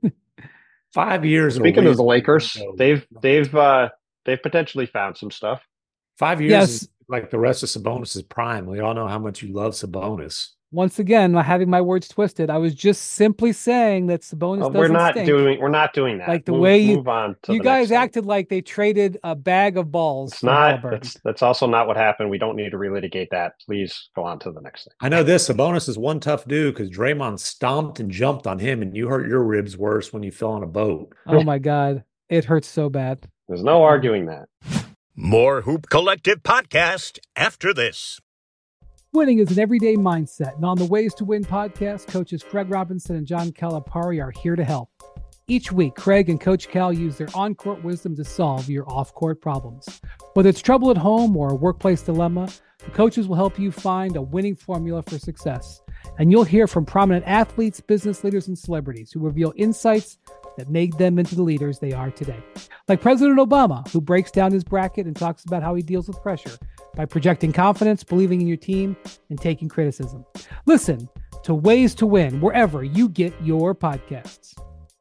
Five years. Speaking of the Lakers, window. they've they've uh, they've potentially found some stuff. five years Yes. is like the rest of Sabonis' prime. We all know how much you love Sabonis. Once again, having my words twisted, I was just simply saying that Sabonis Uh, doesn't we're not stink. doing we're not doing that. Like the Move- way you- move on. To You the guys next thing. acted like they traded a bag of balls. It's for not. Halliburton. That's that's also not what happened. We don't need to relitigate that. Please go on to the next thing. I know this. Sabonis is one tough dude because Draymond stomped and jumped on him, and you hurt your ribs worse when you fell on a boat. Oh my God, it hurts so bad. There's no arguing that. More Hoop Collective podcast after this. Winning is an everyday mindset, and on the Ways to Win podcast, coaches Craig Robinson and John Calipari are here to help. Each week, Craig and Coach Cal use their on-court wisdom to solve your off-court problems. Whether it's trouble at home or a workplace dilemma, the coaches will help you find a winning formula for success. And you'll hear from prominent athletes, business leaders, and celebrities who reveal insights that made them into the leaders they are today. Like President Obama, who breaks down his bracket and talks about how he deals with pressure by projecting confidence, believing in your team, and taking criticism. Listen to Ways to Win wherever you get your podcasts.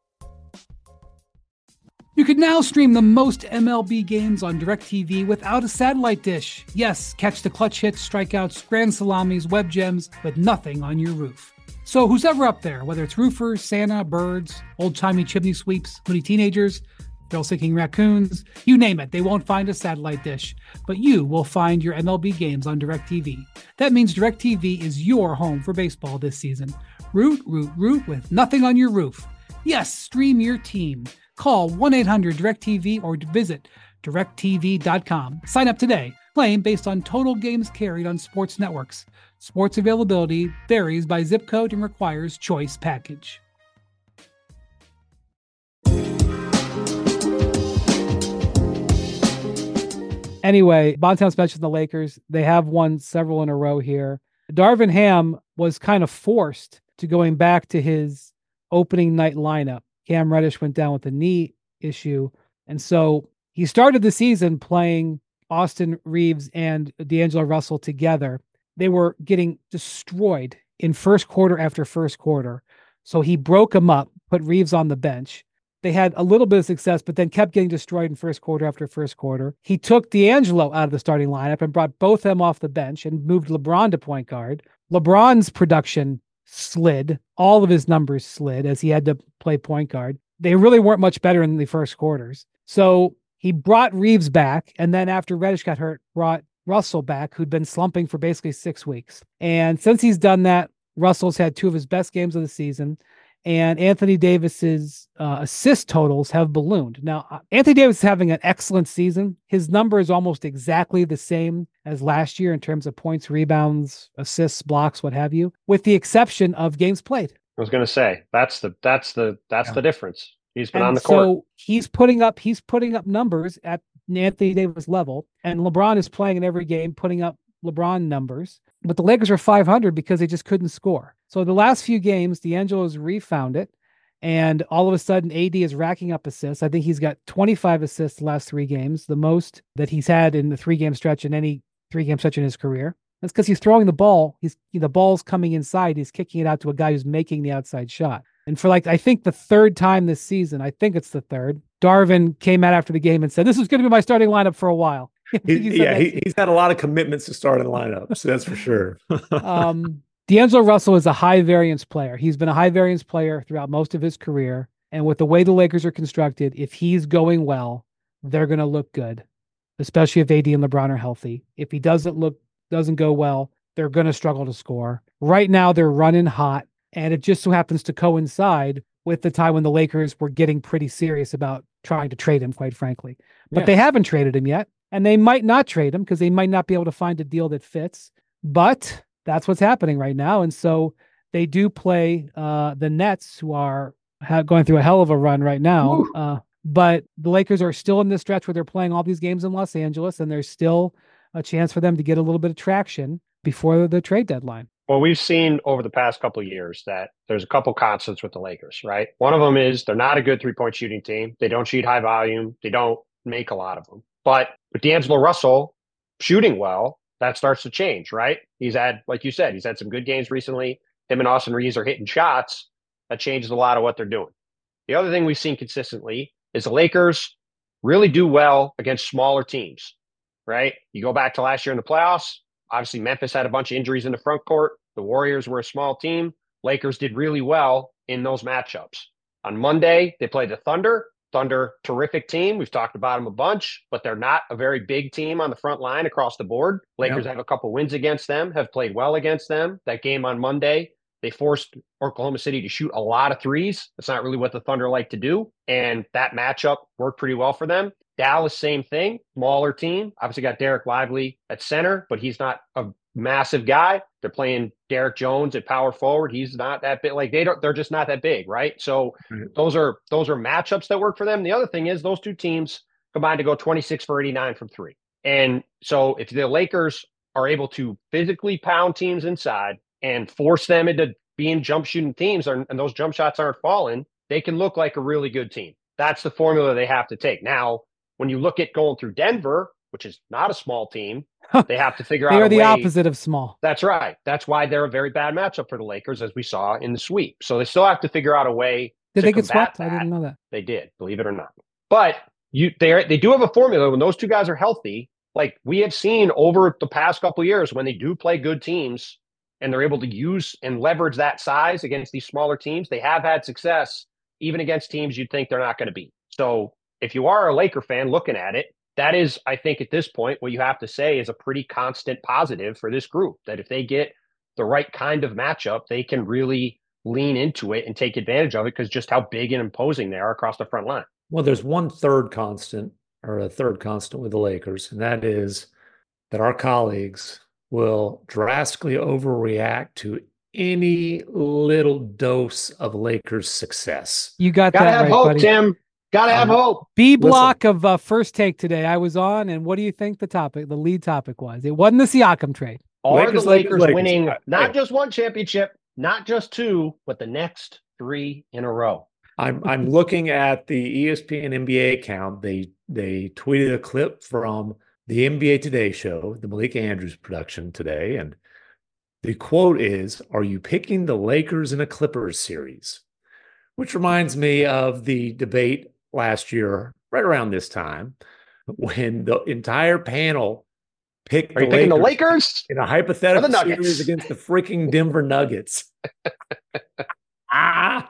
You can now stream the most M L B games on DirecTV without a satellite dish. Yes, catch the clutch hits, strikeouts, grand salamis, web gems with nothing on your roof. So who's ever up there, whether it's roofers, Santa, birds, old-timey chimney sweeps, hoodie teenagers, thrill-seeking raccoons, you name it, they won't find a satellite dish. But you will find your M L B games on DirecTV. That means DirecTV is your home for baseball this season. Root, root, root with nothing on your roof. Yes, stream your team. Call one eight hundred direct T V or visit direct T V dot com. Sign up today. Claim based on total games carried on sports networks. Sports availability varies by zip code and requires choice package. Anyway, Bontemps mentioned the Lakers. They have won several in a row here. Darvin Ham was kind of forced to going back to his opening night lineup. Cam Reddish went down with a knee issue. And so he started the season playing Austin Reeves and D'Angelo Russell together. They were getting destroyed in first quarter after first quarter. So he broke them up, put Reeves on the bench. They had a little bit of success, but then kept getting destroyed in first quarter after first quarter. He took D'Angelo out of the starting lineup and brought both them off the bench and moved LeBron to point guard. LeBron's production slid. All of his numbers slid as he had to play point guard. They really weren't much better in the first quarters. So he brought Reeves back, and then after Reddish got hurt, brought Russell back, who'd been slumping for basically six weeks. And since he's done that, Russell's had two of his best games of the season, and Anthony Davis's uh, assist totals have ballooned. Now, Anthony Davis is having an excellent season. His number is almost exactly the same as last year in terms of points, rebounds, assists, blocks, what have you, with the exception of games played. I was going to say that's the that's the that's yeah. the difference. He's been and on the court. So he's putting up he's putting up numbers at Anthony Davis level, and LeBron is playing in every game, putting up LeBron numbers. But the Lakers are five hundred because they just couldn't score. So the last few games, D'Angelo's refound it, and all of a sudden A D is racking up assists. I think he's got twenty-five assists the last three games, the most that he's had in the three-game stretch in any three-game stretch in his career. That's because he's throwing the ball. He's the ball's coming inside. He's kicking it out to a guy who's making the outside shot. And for like, I think the third time this season, I think it's the third, Darvin came out after the game and said, this is going to be my starting lineup for a while. he, yeah, he, he's had a lot of commitments to start in the lineup, so that's for sure. um, D'Angelo Russell is a high variance player. He's been a high variance player throughout most of his career. And with the way the Lakers are constructed, if he's going well, they're going to look good, especially if A D and LeBron are healthy. If he doesn't look doesn't go well, they're going to struggle to score. Right now, they're running hot, and it just so happens to coincide with the time when the Lakers were getting pretty serious about trying to trade him, quite frankly. But yeah. They haven't traded him yet, and they might not trade him because they might not be able to find a deal that fits. But that's what's happening right now, and so they do play uh, the Nets, who are ha- going through a hell of a run right now. Uh, but the Lakers are still in this stretch where they're playing all these games in Los Angeles, and there's still a chance for them to get a little bit of traction before the trade deadline. Well, we've seen over the past couple of years that there's a couple constants with the Lakers, right? One of them is they're not a good three-point shooting team. They don't shoot high volume. They don't make a lot of them. But with D'Angelo Russell shooting well, that starts to change, right? He's had, like you said, he's had some good games recently. Him and Austin Reeves are hitting shots. That changes a lot of what they're doing. The other thing we've seen consistently is the Lakers really do well against smaller teams. Right? You go back to last year in the playoffs, obviously Memphis had a bunch of injuries in the front court. The Warriors were a small team. Lakers did really well in those matchups. On Monday, they played the Thunder. Thunder, terrific team. We've talked about them a bunch, but they're not a very big team on the front line across the board. Lakers yep. have a couple wins against them, have played well against them. That game on Monday, they forced Oklahoma City to shoot a lot of threes. That's not really what the Thunder like to do. And that matchup worked pretty well for them. Dallas, same thing, smaller team. Obviously got Derek Lively at center, but he's not a massive guy. They're playing Derek Jones at power forward. He's not that big. Like they don't, they're just not that big, right? So Right. those are those are matchups that work for them. The other thing is those two teams combined to go twenty-six for eighty-nine from three. And so if the Lakers are able to physically pound teams inside and force them into being jump shooting teams, and those jump shots aren't falling, they can look like a really good team. That's the formula they have to take. Now, when you look at going through Denver, which is not a small team, they have to figure they out are a the way. opposite of small. That's right. That's why they're a very bad matchup for the Lakers, as we saw in the sweep. So they still have to figure out a way. Did to they get combat swept? I that. didn't know that. They did, believe it or not. But you, they they do have a formula when those two guys are healthy. Like we have seen over the past couple of years, when they do play good teams and they're able to use and leverage that size against these smaller teams, they have had success even against teams you'd think they're not going to beat. So if you are a Laker fan looking at it, that is, I think at this point, what you have to say is a pretty constant positive for this group, that if they get the right kind of matchup, they can really lean into it and take advantage of it because just how big and imposing they are across the front line. Well, there's one third constant or a third constant with the Lakers, and that is that our colleagues will drastically overreact to any little dose of Lakers success. You got Gotta that have right, hope, buddy. Tim. Gotta have Um, hope. B block of uh, First Take today. I was on, and what do you think the topic, the lead topic was? It wasn't the Siakam trade. Are Lakers, the Lakers, Lakers, Lakers. winning Uh, not hey. just one championship, not just two, but the next three in a row? I'm I'm looking at the E S P N N B A account. They they tweeted a clip from the N B A Today show, the Malik Andrews production today, and the quote is, "Are you picking the Lakers in a Clippers series?" Which reminds me of the debate last year, right around this time, when the entire panel picked Are you the picking Lakers the Lakers? in a hypothetical Or the Nuggets? series against the freaking Denver Nuggets. ah,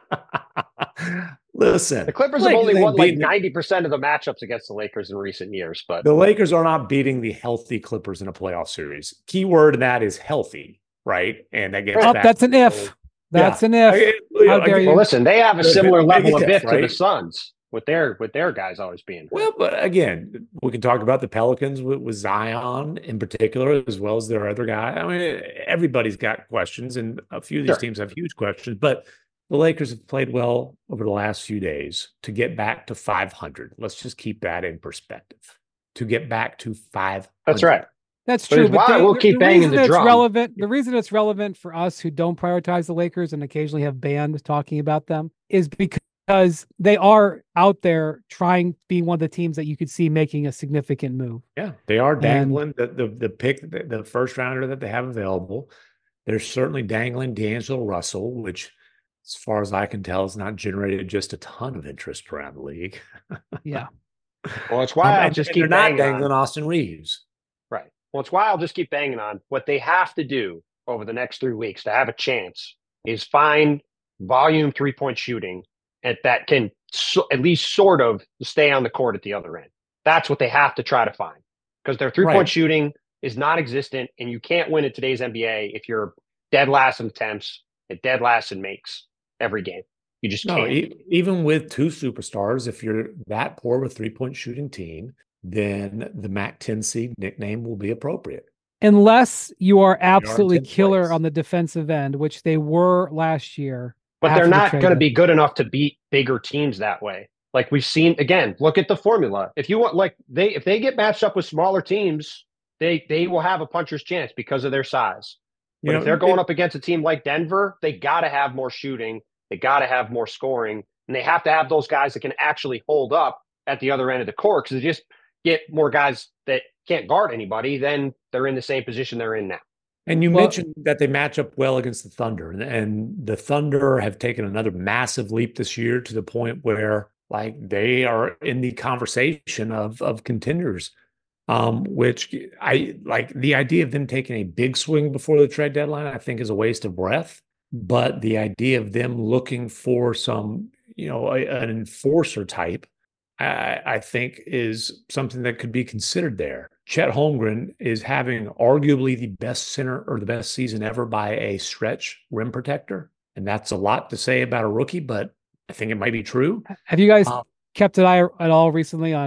listen, The Clippers Lakers have only ain't won like beating the- ninety percent of the matchups against the Lakers in recent years, but The Lakers are not beating the healthy Clippers in a playoff series. Key word in that is healthy, right? And that gets Oh, back that's an to- if. That's an I- if. you know, How dare I- you? well, listen, they have a The- similar the level of biggest if if, to the right? Suns with their with their guys always being. Well, but again, we can talk about the Pelicans with, with Zion in particular, as well as their other guy. I mean, everybody's got questions, and a few of these Sure. teams have huge questions. But the Lakers have played well over the last few days to get back to five hundred. Let's just keep that in perspective. To get back to five hundred. That's right. That's But true, it's but why the, we'll the- keep the banging reason the it's drum. relevant, the reason it's relevant for us who don't prioritize the Lakers and occasionally have banned talking about them is because they are out there trying, being one of the teams that you could see making a significant move. Yeah, they are And- dangling the, the the pick, the, the first rounder that they have available. They're certainly dangling D'Angelo Russell, which, as far as I can tell, has not generated just a ton of interest around the league. Yeah. Well, it's why Um, I'll and- just and keep they're not banging on. dangling Austin Reeves. Right. Well, it's why I'll just keep banging on. What they have to do over the next three weeks to have a chance is find volume three point shooting at that can so, at least sort of stay on the court at the other end. That's what they have to try to find because their three point Right. shooting is non-existent, and you can't win in today's N B A if you're dead last in attempts and dead last in makes every game. You just No, can't. e- even with two superstars, if you're that poor of a three-point shooting team, then the Mac ten seed nickname will be appropriate. Unless you are absolutely tenth killer place. on the defensive end, which they were last year. But after they're the not trade going to deadline. be good enough to beat bigger teams that way. Like we've seen again, look at the formula. If you want, like they, if they get matched up with smaller teams, they they will have a puncher's chance because of their size. But You if know, they're going it- up against a team like Denver, they got to have more shooting. They got to have more scoring, and they have to have those guys that can actually hold up at the other end of the court. Because they just get more guys that can't guard anybody, then they're in the same position they're in now. And you Well- mentioned that they match up well against the Thunder, and, and the Thunder have taken another massive leap this year to the point where, like, they are in the conversation of of contenders. Um, which I like the idea of them taking a big swing before the trade deadline, I think is a waste of breath. But the idea of them looking for some, you know, a, an enforcer type, I, I think is something that could be considered there. Chet Holmgren is having arguably the best center or the best season ever by a stretch rim protector. And that's a lot to say about a rookie, but I think it might be true. Have you guys Um, kept an eye at all recently on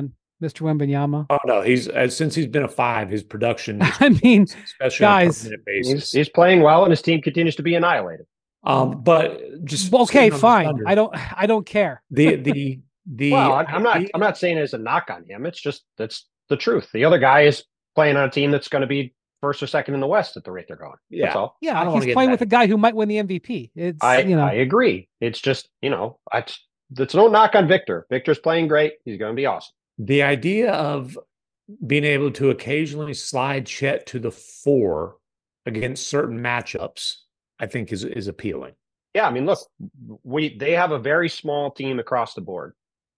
Mister Wembanyama? Oh no, he's uh, since he's been a five, his production, I mean, especially on a guys, per minute He's, basis. he's playing well, and his team continues to be annihilated. Um, but just okay, staying on the fine. Thunder, I don't, I don't care. the the the Well, I, I'm not. idea- I'm not saying it as a knock on him. It's just that's the truth. The other guy is playing on a team that's going to be first or second in the West at the rate they're going. Yeah. That's all. I Yeah, don't wanna he's get playing mad. with a guy who might win the M V P. It's I you know, I agree. It's just you know, I, it's no knock on Victor. Victor's playing great. He's going to be awesome. The idea of being able to occasionally slide Chet to the four against certain matchups, I think is is appealing. Yeah, I mean, look, we they have a very small team across the board,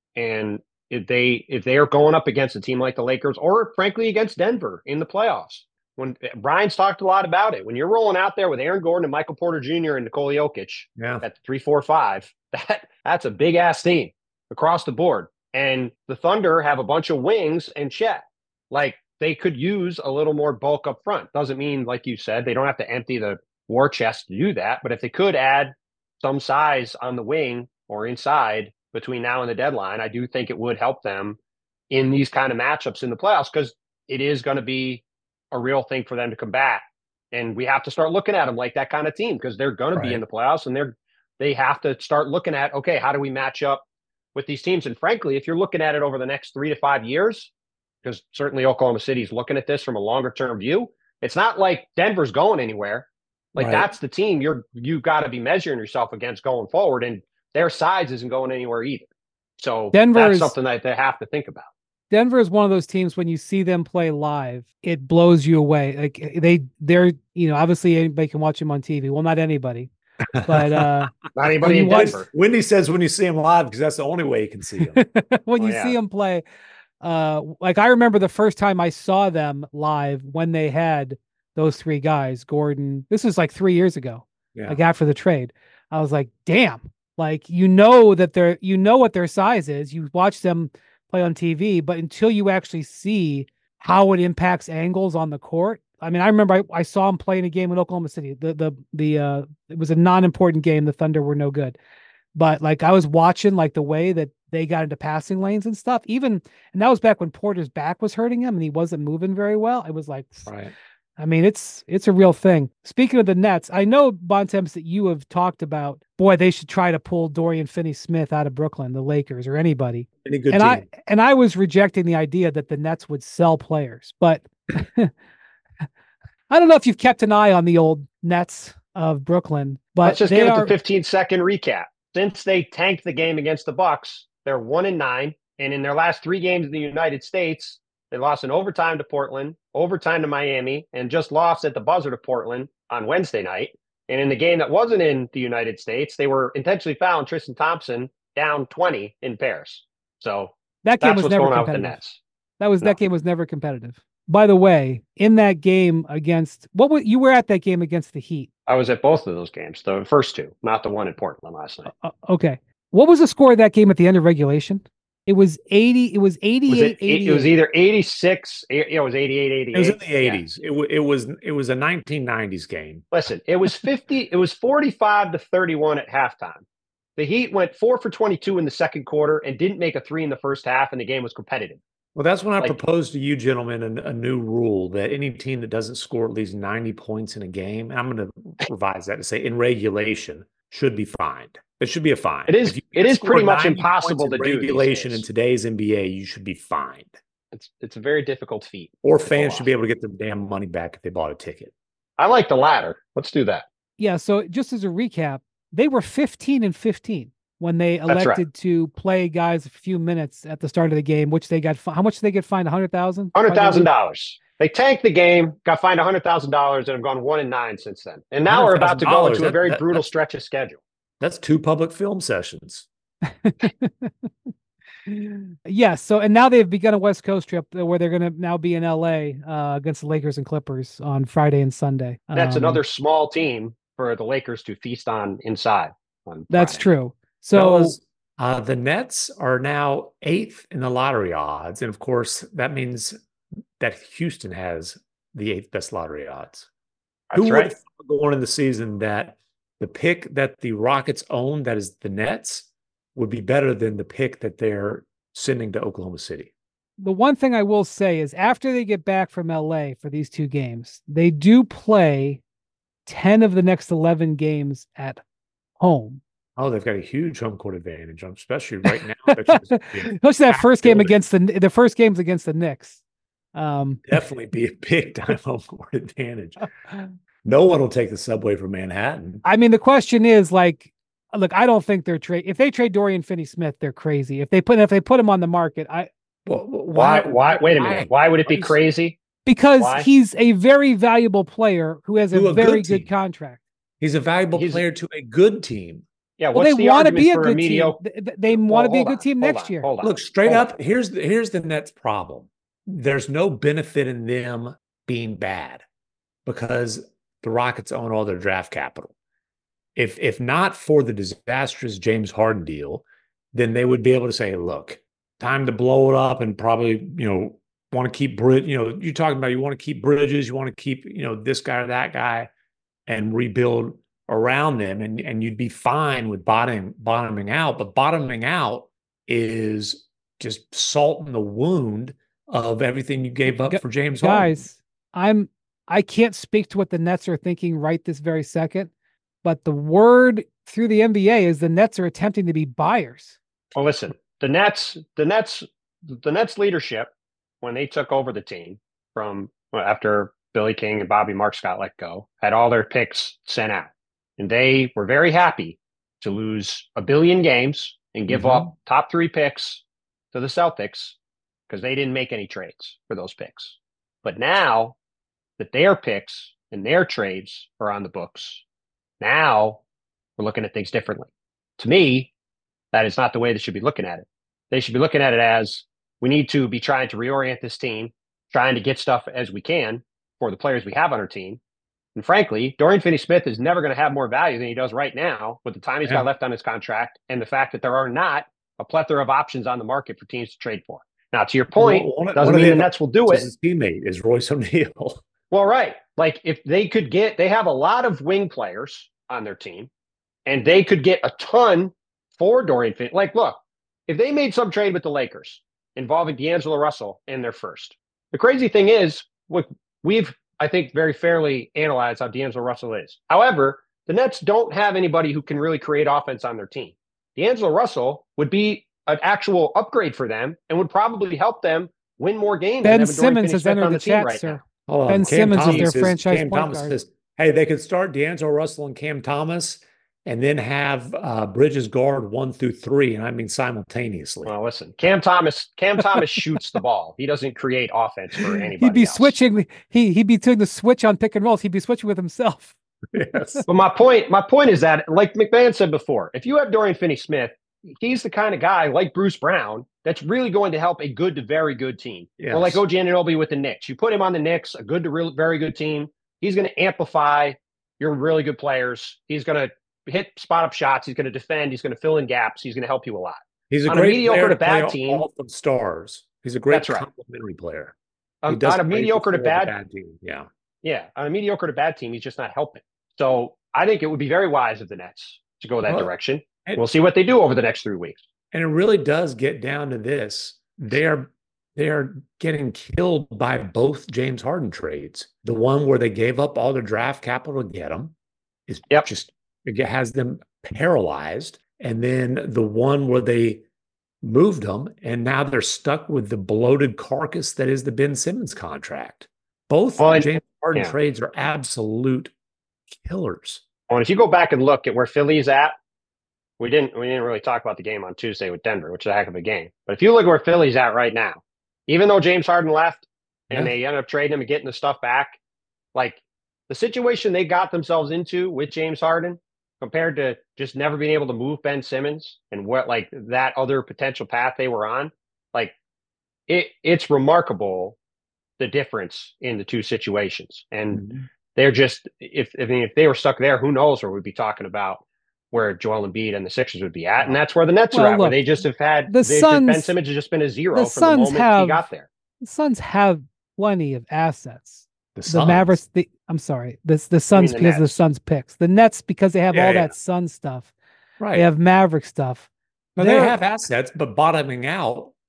and if they if they are going up against a team like the Lakers, or frankly against Denver in the playoffs, when Brian's talked a lot about it, when you're rolling out there with Aaron Gordon and Michael Porter Junior and Nikola Jokic Yeah. at three, four, five, that that's a big ass team across the board. And the Thunder have a bunch of wings and Chet. Like they could use a little more bulk up front. Doesn't mean, like you said, they don't have to empty the war chest to do that. But if they could add some size on the wing or inside between now and the deadline, I do think it would help them in these kind of matchups in the playoffs, because it is going to be a real thing for them to combat. And we have to start looking at them like that kind of team, because they're going to be Right. in the playoffs, and they're they have to start looking at, okay, how do we match up with these teams? And frankly, if you're looking at it over the next three to five years, because certainly Oklahoma City is looking at this from a longer term view, it's not like Denver's going anywhere. Like Right. that's the team you're you got to be measuring yourself against going forward, and their size isn't going anywhere either. So Denver's- that's something that they have to think about. Denver is one of those teams when you see them play live, it blows you away. Like they, they're, you know, obviously anybody can watch them on T V. Well, not anybody, but uh, Not anybody When in you watch- Denver. Wendy says when you see him live, because that's the only way you can see him. when Oh, you yeah. see them play, uh, like I remember the first time I saw them live when they had those three guys, Gordon. This was like three years ago, Yeah. like after the trade. I was like, damn, like you know that they're, you know what their size is. You watch them play on T V, but until you actually see how it impacts angles on the court. I mean, I remember I, I saw him playing a game in Oklahoma City. The the the uh it was a non-important game. The Thunder were no good. But like I was watching like the way that they got into passing lanes and stuff. Even and that was back when Porter's back was hurting him and he wasn't moving very well. It was like Right. I mean, it's it's a real thing. Speaking of the Nets, I know, Bontemps, that you have talked about, boy, they should try to pull Dorian Finney-Smith out of Brooklyn, the Lakers, or anybody. Any good and team. I and I was rejecting the idea that the Nets would sell players, but I don't know if you've kept an eye on the old Nets of Brooklyn. But Let's just they give it are, the fifteen second recap. Since they tanked the game against the Bucks, they're one and nine, and in their last three games in the United States, they lost in overtime to Portland, overtime to Miami, and just lost at the buzzer to Portland on Wednesday night. And in the game that wasn't in the United States, they were intentionally fouled Tristan Thompson down twenty in Paris. So that game that's was what's never going on with the competitive. Nets. That was No. that game was never competitive. By the way, in that game against what were, you were at that game against the Heat. I was at both of those games, the first two, not the one in Portland last night. Uh, okay. What was the score of that game at the end of regulation? It was eighty. It was Was eighty-eight. it, it, it was either eighty-six, it, it was eighty-eight, eighty-eight. It was in the Yeah. eighties. It, w- it was it was a nineteen nineties game. Listen, it was fifty, it was forty-five to thirty-one at halftime. The Heat went four for twenty-two in the second quarter and didn't make a three in the first half, and the game was competitive. Well, that's when I Like- proposed to you gentlemen a, a new rule that any team that doesn't score at least ninety points in a game, and I'm going to revise that to say in regulation, should be fined. It should be a fine. It is- If you it is score pretty much ninety impossible points in to do these regulation in days. today's N B A. You should be fined, It's it's a very difficult feat. or to pull fans should off. be able to get their damn money back if they bought a ticket. I like the latter. Let's do that. Yeah. So just as a recap, they were fifteen and fifteen when they right. elected to play guys a few minutes at the start of the game, which they got. fi- How much did they get fined? A hundred thousand. Hundred thousand dollars. They tanked the game, got fined a hundred thousand dollars, and have gone one and nine since then. And now we're about to go one hundred thousand dollars, into a that- very that- brutal that's- stretch of schedule. That's two public film sessions. Yes. So, and now they've begun a West Coast trip where they're going to now be in L A uh, against the Lakers and Clippers on Friday and Sunday. That's Um, another small team for the Lakers to feast on inside. On That's Friday. true. So, Fellas, uh, the Nets are now eighth in the lottery odds, and of course that means that Houston has the eighth best lottery odds. That's Who right. would have thought going into the season that the pick that the Rockets own, that is the Nets, would be better than the pick that they're sending to Oklahoma City? the one thing I will say is after they get back from L A for these two games, they do play ten of the next eleven games at home. Oh, they've got a huge home court advantage, especially right now. Especially that first game against the the first games against the Knicks. Um, Definitely be a big time home court advantage. No one will take the subway from Manhattan. I mean, the question is like, look, I don't think they're trade. If they trade Dorian Finney-Smith, they're crazy. If they put if they put him on the market, I well, why why wait a minute? Why would it be crazy? Because why? he's a very valuable player who has a, a very good, good contract. He's a valuable he's, player to a good team. Yeah, well, what's they the want to be a for good a mediocre... team. They, they well, want to be a good on, team next on, year. Look, straight hold up, on. here's the, here's the Nets' problem. There's no benefit in them being bad because the Rockets own all their draft capital. If if not for the disastrous James Harden deal, then they would be able to say, look, time to blow it up and probably, you know, want to keep Brid, you know, you're talking about you want to keep Bridges, you want to keep, you know, this guy or that guy and rebuild around them, and, and you'd be fine with bottom, bottoming out. But bottoming out is just salt in the wound of everything you gave up for James Harden. Guys, I'm I can't speak to what the Nets are thinking right this very second, but the word through the N B A is the Nets are attempting to be buyers. Well, listen, the Nets, the Nets, the Nets leadership, when they took over the team from well, after Billy King and Bobby Marks got let go, had all their picks sent out. And they were very happy to lose a billion games and give mm-hmm. up top three picks to the Celtics because they didn't make any trades for those picks. But now that their picks and their trades are on the books, now we're looking at things differently. To me, that is not the way they should be looking at it. They should be looking at it as we need to be trying to reorient this team, trying to get stuff as we can for the players we have on our team. And frankly, Dorian Finney-Smith is never going to have more value than he does right now with the time he's yeah. got left on his contract and the fact that there are not a plethora of options on the market for teams to trade for. Now, to your point, well, one, doesn't one mean the Nets will do it. His teammate is Royce O'Neal. Well, right. Like if they could get, they have a lot of wing players on their team, and they could get a ton for Dorian Finney. Like, look, if they made some trade with the Lakers involving D'Angelo Russell in their first, the crazy thing is, look, we've, I think, very fairly analyzed how D'Angelo Russell is. However, the Nets don't have anybody who can really create offense on their team. D'Angelo Russell would be an actual upgrade for them and would probably help them win more games. Ben Simmons has entered the chat, right sir. Oh, Ben Cam Simmons Thomas is their is, franchise Cam point Thomas guard. Says, hey, they could start D'Angelo Russell and Cam Thomas and then have uh, Bridges guard one through three, and I mean simultaneously. Well, listen, Cam Thomas, Cam Thomas shoots the ball. He doesn't create offense for anybody. He'd be else. switching. He he'd be doing the switch on pick and rolls. He'd be switching with himself. Yes. But my point, my point is that, like McMahon said before, if you have Dorian Finney-Smith, he's the kind of guy like Bruce Brown that's really going to help a good to very good team. Yes. Or like O G Anunoby with the Knicks. You put him on the Knicks, a good to real, very good team. He's going to amplify your really good players. He's going to hit spot up shots. He's going to defend. He's going to fill in gaps. He's going to help you a lot. He's a on great a mediocre player to to bad team. All of stars. He's a great that's right. complementary player. Um, on a mediocre to bad, bad team. Yeah. Yeah. On a mediocre to bad team, he's just not helping. So I think it would be very wise of the Nets to go that well, direction. And we'll see what they do over the next three weeks. And it really does get down to this. They are they are getting killed by both James Harden trades. The one where they gave up all their draft capital to get him is yep. just it has them paralyzed. And then the one where they moved them and now they're stuck with the bloated carcass that is the Ben Simmons contract. Both well, James Harden yeah. trades are absolute killers. Well, if you go back and look at where Philly's at, we didn't we didn't really talk about the game on Tuesday with Denver, which is a heck of a game. But if you look at where Philly's at right now, even though James Harden left and yeah. they ended up trading him and getting the stuff back, like the situation they got themselves into with James Harden compared to just never being able to move Ben Simmons and what like that other potential path they were on, like it it's remarkable the difference in the two situations. And mm-hmm. they're just if I mean if they were stuck there, who knows where we'd be talking about where Joel Embiid and the Sixers would be at. And that's where the Nets well, are at, look, where they just have had the Suns, Ben Simmons has just been a zero the from Suns the moment have, he got there. The Suns have plenty of assets. The, the Mavericks, the, I'm sorry, the, the Suns the because Nets. of the Suns picks. The Nets because they have yeah, all yeah. that Sun stuff. Right. They have Maverick stuff. No, they have assets, but bottoming out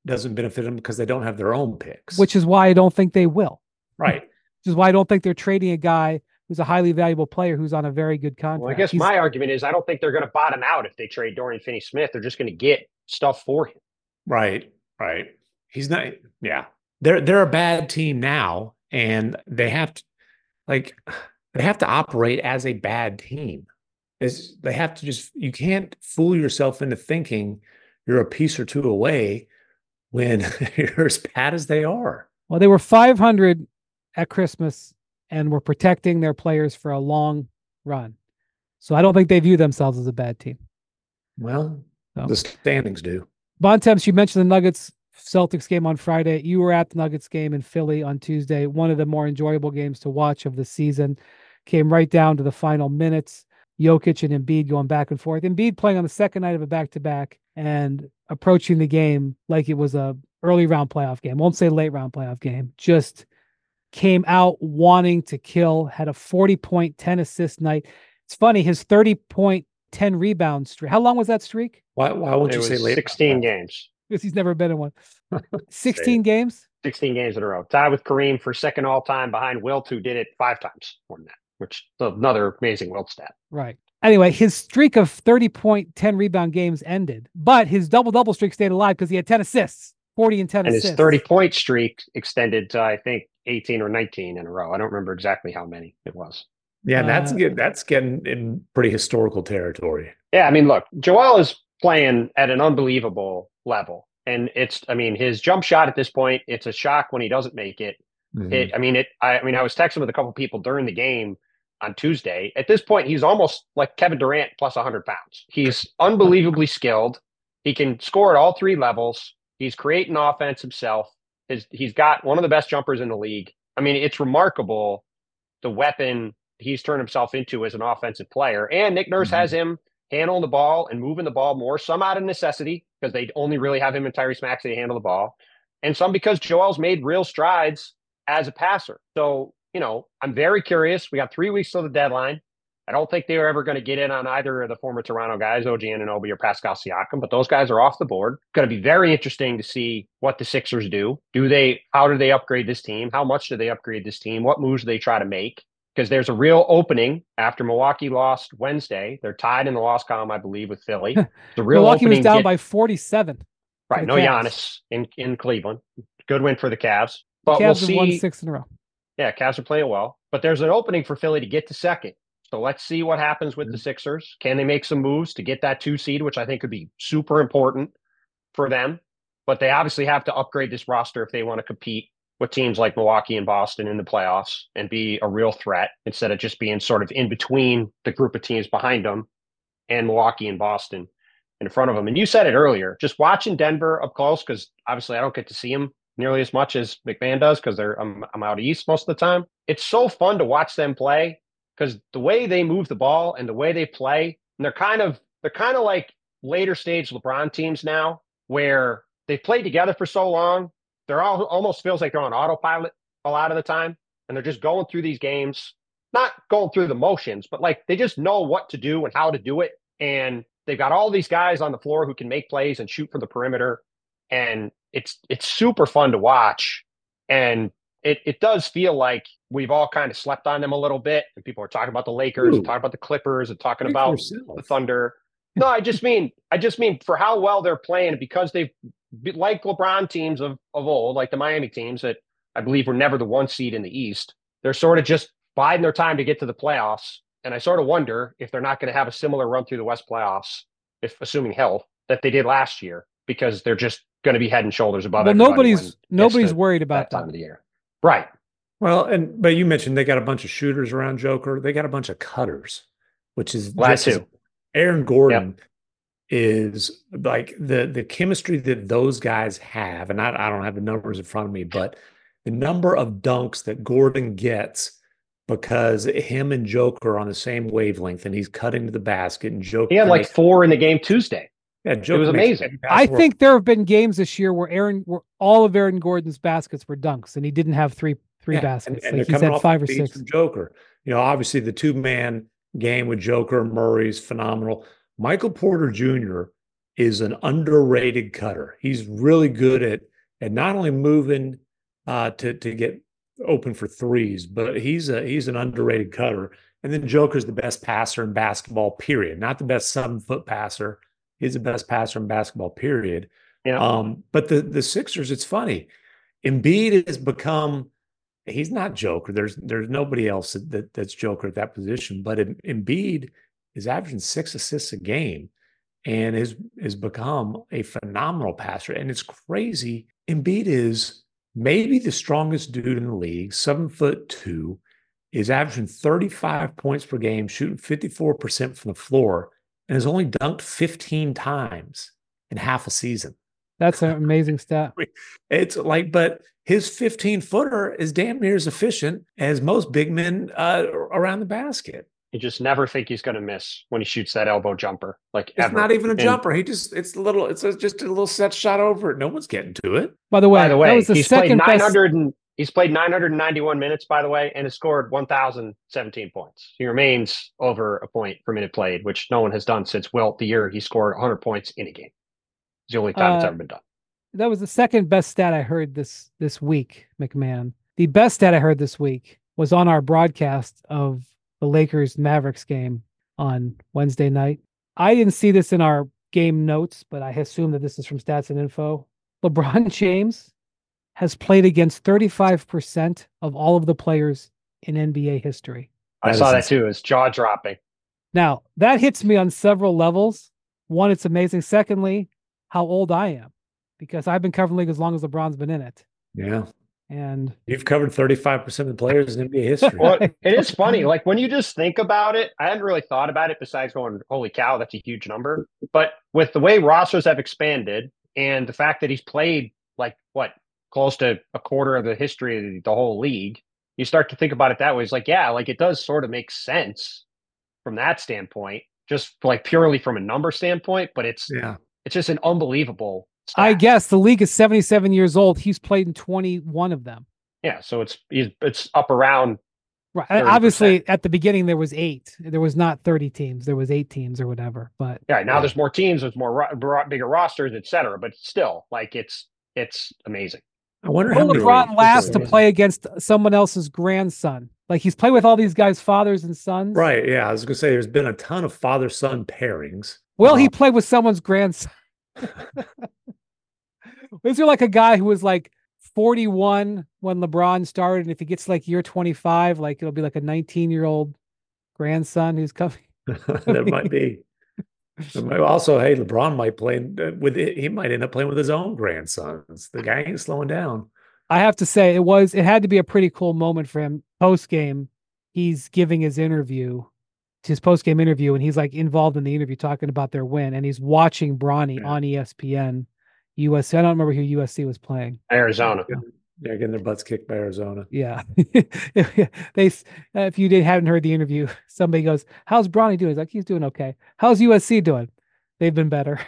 doesn't benefit them because they don't have their own picks. Which is why I don't think they will. Right. Which is why I don't think they're trading a guy who's a highly valuable player who's on a very good contract. Well, I guess He's, my argument is I don't think they're going to bottom out if they trade Dorian Finney-Smith. They're just going to get stuff for him. Right. Right. He's not. Yeah. They're they're a bad team now, and they have to like they have to operate as a bad team. Is they have to just you can't fool yourself into thinking you're a piece or two away when you're as bad as they are. Well, they were five hundred at Christmas and were protecting their players for a long run. So I don't think they view themselves as a bad team. Well, so. The standings do. Bontemps, you mentioned the Nuggets Celtics game on Friday. You were at the Nuggets game in Philly on Tuesday. One of the more enjoyable games to watch of the season. Came right down to the final minutes. Jokic and Embiid going back and forth. Embiid playing on the second night of a back-to-back and approaching the game like it was a early round playoff game. Won't say late round playoff game. Just came out wanting to kill, had a forty point, ten assist night. It's funny, his thirty point, ten rebound streak. How long was that streak? Why, why won't it you was say late? sixteen games. Because he's never been in one. sixteen games? sixteen games in a row. Tied with Kareem for second all time behind Wilt, who did it five times more than that, which is another amazing Wilt stat. Right. Anyway, his streak of thirty point, ten rebound games ended, but his double-double streak stayed alive because he had ten assists, forty and ten and assists. And his thirty-point streak extended to, I think, eighteen or nineteen in a row. I don't remember exactly how many it was. Yeah, that's uh, good. That's getting in pretty historical territory. Yeah, I mean, look, Joel is playing at an unbelievable level. And it's, I mean, his jump shot at this point, it's a shock when he doesn't make it. Mm-hmm. It I mean, it. I, I mean, I was texting with a couple people during the game on Tuesday. At this point, he's almost like Kevin Durant plus one hundred pounds. He's unbelievably skilled. He can score at all three levels. He's creating offense himself. His, he's got one of the best jumpers in the league. I mean, it's remarkable the weapon he's turned himself into as an offensive player. And Nick Nurse mm-hmm. has him handling the ball and moving the ball more, some out of necessity because they only really have him and Tyrese Maxey to handle the ball, and some because Joel's made real strides as a passer. So, you know, I'm very curious. We got three weeks till the deadline. I don't think they were ever going to get in on either of the former Toronto guys, O G Anunoby or Pascal Siakam, but those guys are off the board. Going to be very interesting to see what the Sixers do. Do they, how do they upgrade this team? How much do they upgrade this team? What moves do they try to make? Because there's a real opening after Milwaukee lost Wednesday. They're tied in the loss column, I believe, with Philly. The real Milwaukee was down get, by forty-seven. Right, no Cavs. Giannis in, in Cleveland. Good win for the Cavs. But the Cavs we'll have see. won six in a row. Yeah, Cavs are playing well. But there's an opening for Philly to get to second. So let's see what happens with mm-hmm. the Sixers. Can they make some moves to get that two seed, which I think could be super important for them? But they obviously have to upgrade this roster if they want to compete with teams like Milwaukee and Boston in the playoffs and be a real threat instead of just being sort of in between the group of teams behind them and Milwaukee and Boston in front of them. And you said it earlier, just watching Denver up close, because obviously I don't get to see them nearly as much as McMahon does because they're I'm, I'm out east most of the time. It's so fun to watch them play because the way they move the ball and the way they play, and they're kind of they're kind of like later stage LeBron teams now where they've played together for so long. They're all almost feels like they're on autopilot a lot of the time. And they're just going through these games, not going through the motions, but like they just know what to do and how to do it. And they've got all these guys on the floor who can make plays and shoot from the perimeter. And it's it's super fun to watch. And it, it does feel like we've all kind of slept on them a little bit. And people are talking about the Lakers Ooh. and talking about the Clippers and talking Speak about the Thunder. No, I just mean, I just mean for how well they're playing, because they've, like LeBron teams of, of old, like the Miami teams that I believe were never the one seed in the East, they're sort of just biding their time to get to the playoffs. And I sort of wonder if they're not going to have a similar run through the West playoffs, if assuming health, that they did last year, because they're just going to be head and shoulders above. Well, nobody's nobody's worried about that time of the year, right? Well, and but you mentioned they got a bunch of shooters around Joker. They got a bunch of cutters, which is well, just too. Aaron Gordon. Yep. Is like the the chemistry that those guys have, and I, I don't have the numbers in front of me, but the number of dunks that Gordon gets because him and Joker are on the same wavelength, and he's cutting to the basket, and Joker he had like four in the game Tuesday. Yeah, Joker it was amazing. I think there have been games this year where Aaron, where all of Aaron Gordon's baskets were dunks, and he didn't have three three yeah, baskets. And, and like he's had five or six. From Joker, you know, obviously the two man game with Joker and Murray's phenomenal. Michael Porter Junior is an underrated cutter. He's really good at at not only moving uh, to to get open for threes, but he's a he's an underrated cutter. And then Joker's the best passer in basketball, period. Not the best seven foot passer. He's the best passer in basketball, period. Yeah. Um, but the the Sixers, it's funny. Embiid has become. He's not Joker. There's there's nobody else that, that that's Joker at that position. But Embiid is averaging six assists a game, and has has become a phenomenal passer. And it's crazy. Embiid is maybe the strongest dude in the league, seven foot two, is averaging thirty-five points per game, shooting fifty-four percent from the floor, and has only dunked fifteen times in half a season. That's an amazing stat. It's like, but his fifteen footer is damn near as efficient as most big men uh, around the basket. You just never think he's going to miss when he shoots that elbow jumper. Like It's ever. not even a And jumper. He just, it's a little, it's a, just a little set shot over it. No one's getting to it. By the way, By the way, that was the he's played second nine best. hundred and he's played nine hundred ninety-one minutes, by the way, and has scored one thousand seventeen points. He remains over a point per minute played, which no one has done since Wilt the year he scored one hundred points in a game. It's the only time it's Uh, ever been done. That was the second best stat I heard this this week, McMahon. The best stat I heard this week was on our broadcast of the Lakers Mavericks game on Wednesday night. I didn't see this in our game notes, but I assume that this is from Stats and Info. LeBron James has played against thirty-five percent of all of the players in N B A history. I That saw is that insane. too. It's jaw dropping. Now, that hits me on several levels. One, it's amazing. Secondly, how old I am, because I've been covering the league as long as LeBron's been in it. Yeah. And You've covered thirty-five percent of the players in N B A history. Well, it is funny. Like when you just think about it, I hadn't really thought about it besides going, holy cow, that's a huge number. But with the way rosters have expanded and the fact that he's played like what, close to a quarter of the history of the, the whole league, you start to think about it that way. It's like, yeah, like it does sort of make sense from that standpoint, just like purely from a number standpoint, but it's Yeah. it's just an unbelievable stat. I guess the league is seventy-seven years old. He's played in twenty-one of them. Yeah, so it's he's, it's up around Right. thirty percent. Obviously, at the beginning, there was eight. There was not thirty teams. There was eight teams or whatever. But yeah. Now Yeah. there's more teams, there's more ro- ro- bigger rosters, et cetera. But still, like it's it's amazing. I wonder how will many LeBron last to Yeah. play against someone else's grandson? Like he's played with all these guys' fathers and sons. Right. Yeah. I was going to say there's been a ton of father son pairings. Will he Uh, play with someone's grandson? Is there like a guy who was like forty-one when LeBron started, and if he gets like year twenty-five, like it'll be like a nineteen-year-old grandson who's coming? that might be. It might also, hey, LeBron might play with it. He might end up playing with his own grandsons. The guy ain't slowing down. I have to say, it was it had to be a pretty cool moment for him. Post game, he's giving his interview, his post game interview, and he's like involved in the interview talking about their win, and he's watching Bronny Yeah. on E S P N. U S C. I don't remember who U S C was playing. Arizona. Yeah, getting their butts kicked by Arizona. Yeah, they. Uh, if you did hadn't heard the interview, somebody goes, "How's Bronny doing?" He's like, "He's doing okay." How's U S C doing? They've been better.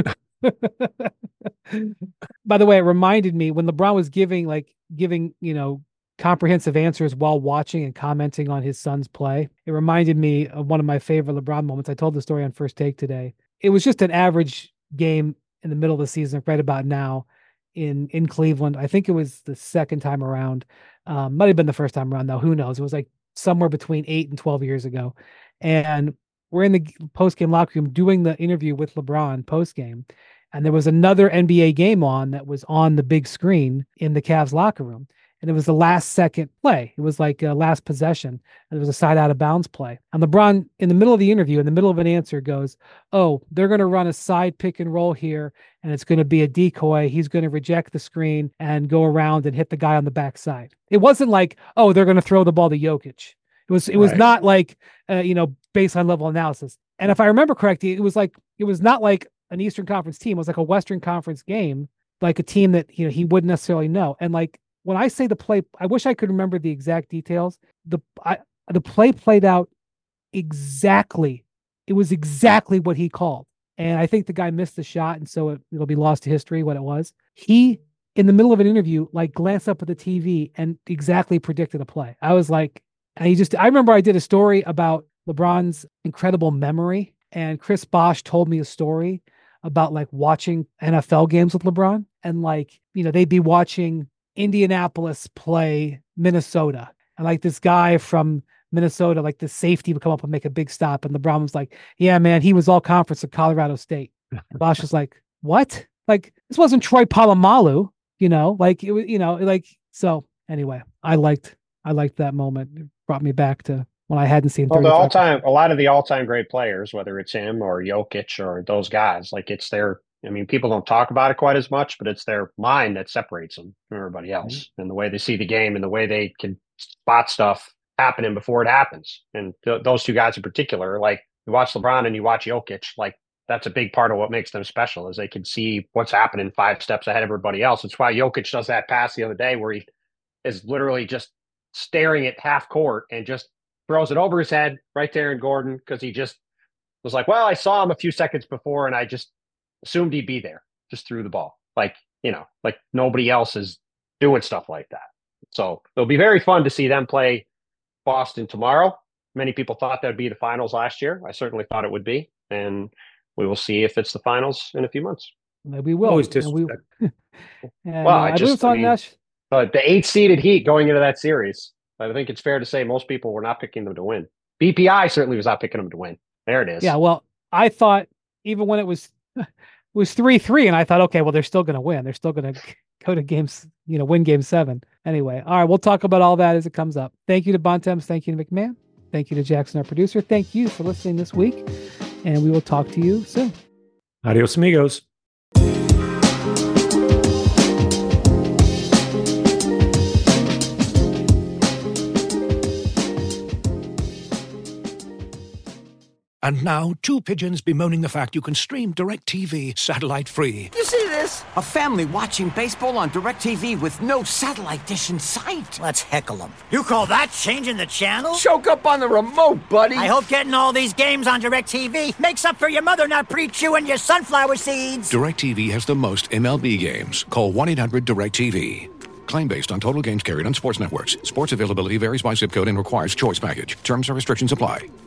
By the way, it reminded me when LeBron was giving like giving you know comprehensive answers while watching and commenting on his son's play. It reminded me of one of my favorite LeBron moments. I told the story on First Take today. It was just an average game in the middle of the season, right about now. In, in Cleveland. I think it was the second time around. Um, might have been the first time around though. Who knows? It was like somewhere between eight and twelve years ago. And we're in the post-game locker room doing the interview with LeBron post-game. And there was another N B A game on that was on the big screen in the Cavs locker room. And it was the last second play. It was like a last possession. And it was a side out of bounds play. And LeBron, in the middle of the interview, in the middle of an answer, goes, "Oh, they're going to run a side pick and roll here. And it's going to be a decoy. He's going to reject the screen and go around and hit the guy on the backside." It wasn't like, "Oh, they're going to throw the ball to Jokic." It was, it was Right. not like, uh, you know, baseline level analysis. And if I remember correctly, it was like, it was not like an Eastern Conference team. It was like a Western Conference game, like a team that, you know, he wouldn't necessarily know. And like, when I say the play, I wish I could remember the exact details. The I, the play played out exactly. It was exactly what he called. And I think the guy missed the shot, and so it, it'll be lost to history what it was. He, in the middle of an interview, like glanced up at the T V and exactly predicted a play. I was like, and he just, I remember I did a story about LeBron's incredible memory, and Chris Bosh told me a story about like watching N F L games with LeBron, and like, you know, they'd be watching Indianapolis play Minnesota, and like this guy from Minnesota, like the safety would come up and make a big stop, and LeBron was like, yeah, man, he was all conference at Colorado State. And Bosh was like, what? Like, this wasn't Troy Polamalu, you know, like it was, you know, like, so anyway, I liked, I liked that moment. It brought me back to when I hadn't seen. Well, the all-time, a lot of the all-time great players, whether it's him or Jokic or those guys, like it's their, I mean, people don't talk about it quite as much, but it's their mind that separates them from everybody else, mm-hmm. and the way they see the game and the way they can spot stuff happening before it happens. And th- those two guys in particular, like you watch LeBron and you watch Jokic, like that's a big part of what makes them special, is they can see what's happening five steps ahead of everybody else. It's why Jokic does that pass the other day where he is literally just staring at half court and just throws it over his head right there in Gordon, because he just was like, well, I saw him a few seconds before and I just assumed he'd be there. Just threw the ball. Like, you know, like nobody else is doing stuff like that. So it'll be very fun to see them play Boston tomorrow. Many people thought that would be the finals last year. I certainly thought it would be. And we will see if it's the finals in a few months. We will. Always just we, and, well, I, uh, just, I mean, Nash. Uh, the eight-seeded Heat going into that series, I think it's fair to say most people were not picking them to win. B P I certainly was not picking them to win. There it is. Yeah, well, I thought even when it was it was three three, and I thought, okay, well, they're still going to win. They're still going to go to games, you know, win game seven. Anyway, all right, we'll talk about all that as it comes up. Thank you to Bontemps. Thank you to McMahon. Thank you to Jackson, our producer. Thank you for listening this week, and we will talk to you soon. Adios, amigos. And now, two pigeons bemoaning the fact you can stream DirecTV satellite-free. You see this? A family watching baseball on DirecTV with no satellite dish in sight. Let's heckle them. You call that changing the channel? Choke up on the remote, buddy. I hope getting all these games on DirecTV makes up for your mother not pre-chewing your sunflower seeds. DirecTV has the most M L B games. Call one eight hundred direct T V. Claim based on total games carried on sports networks. Sports availability varies by zip code and requires choice package. Terms and restrictions apply.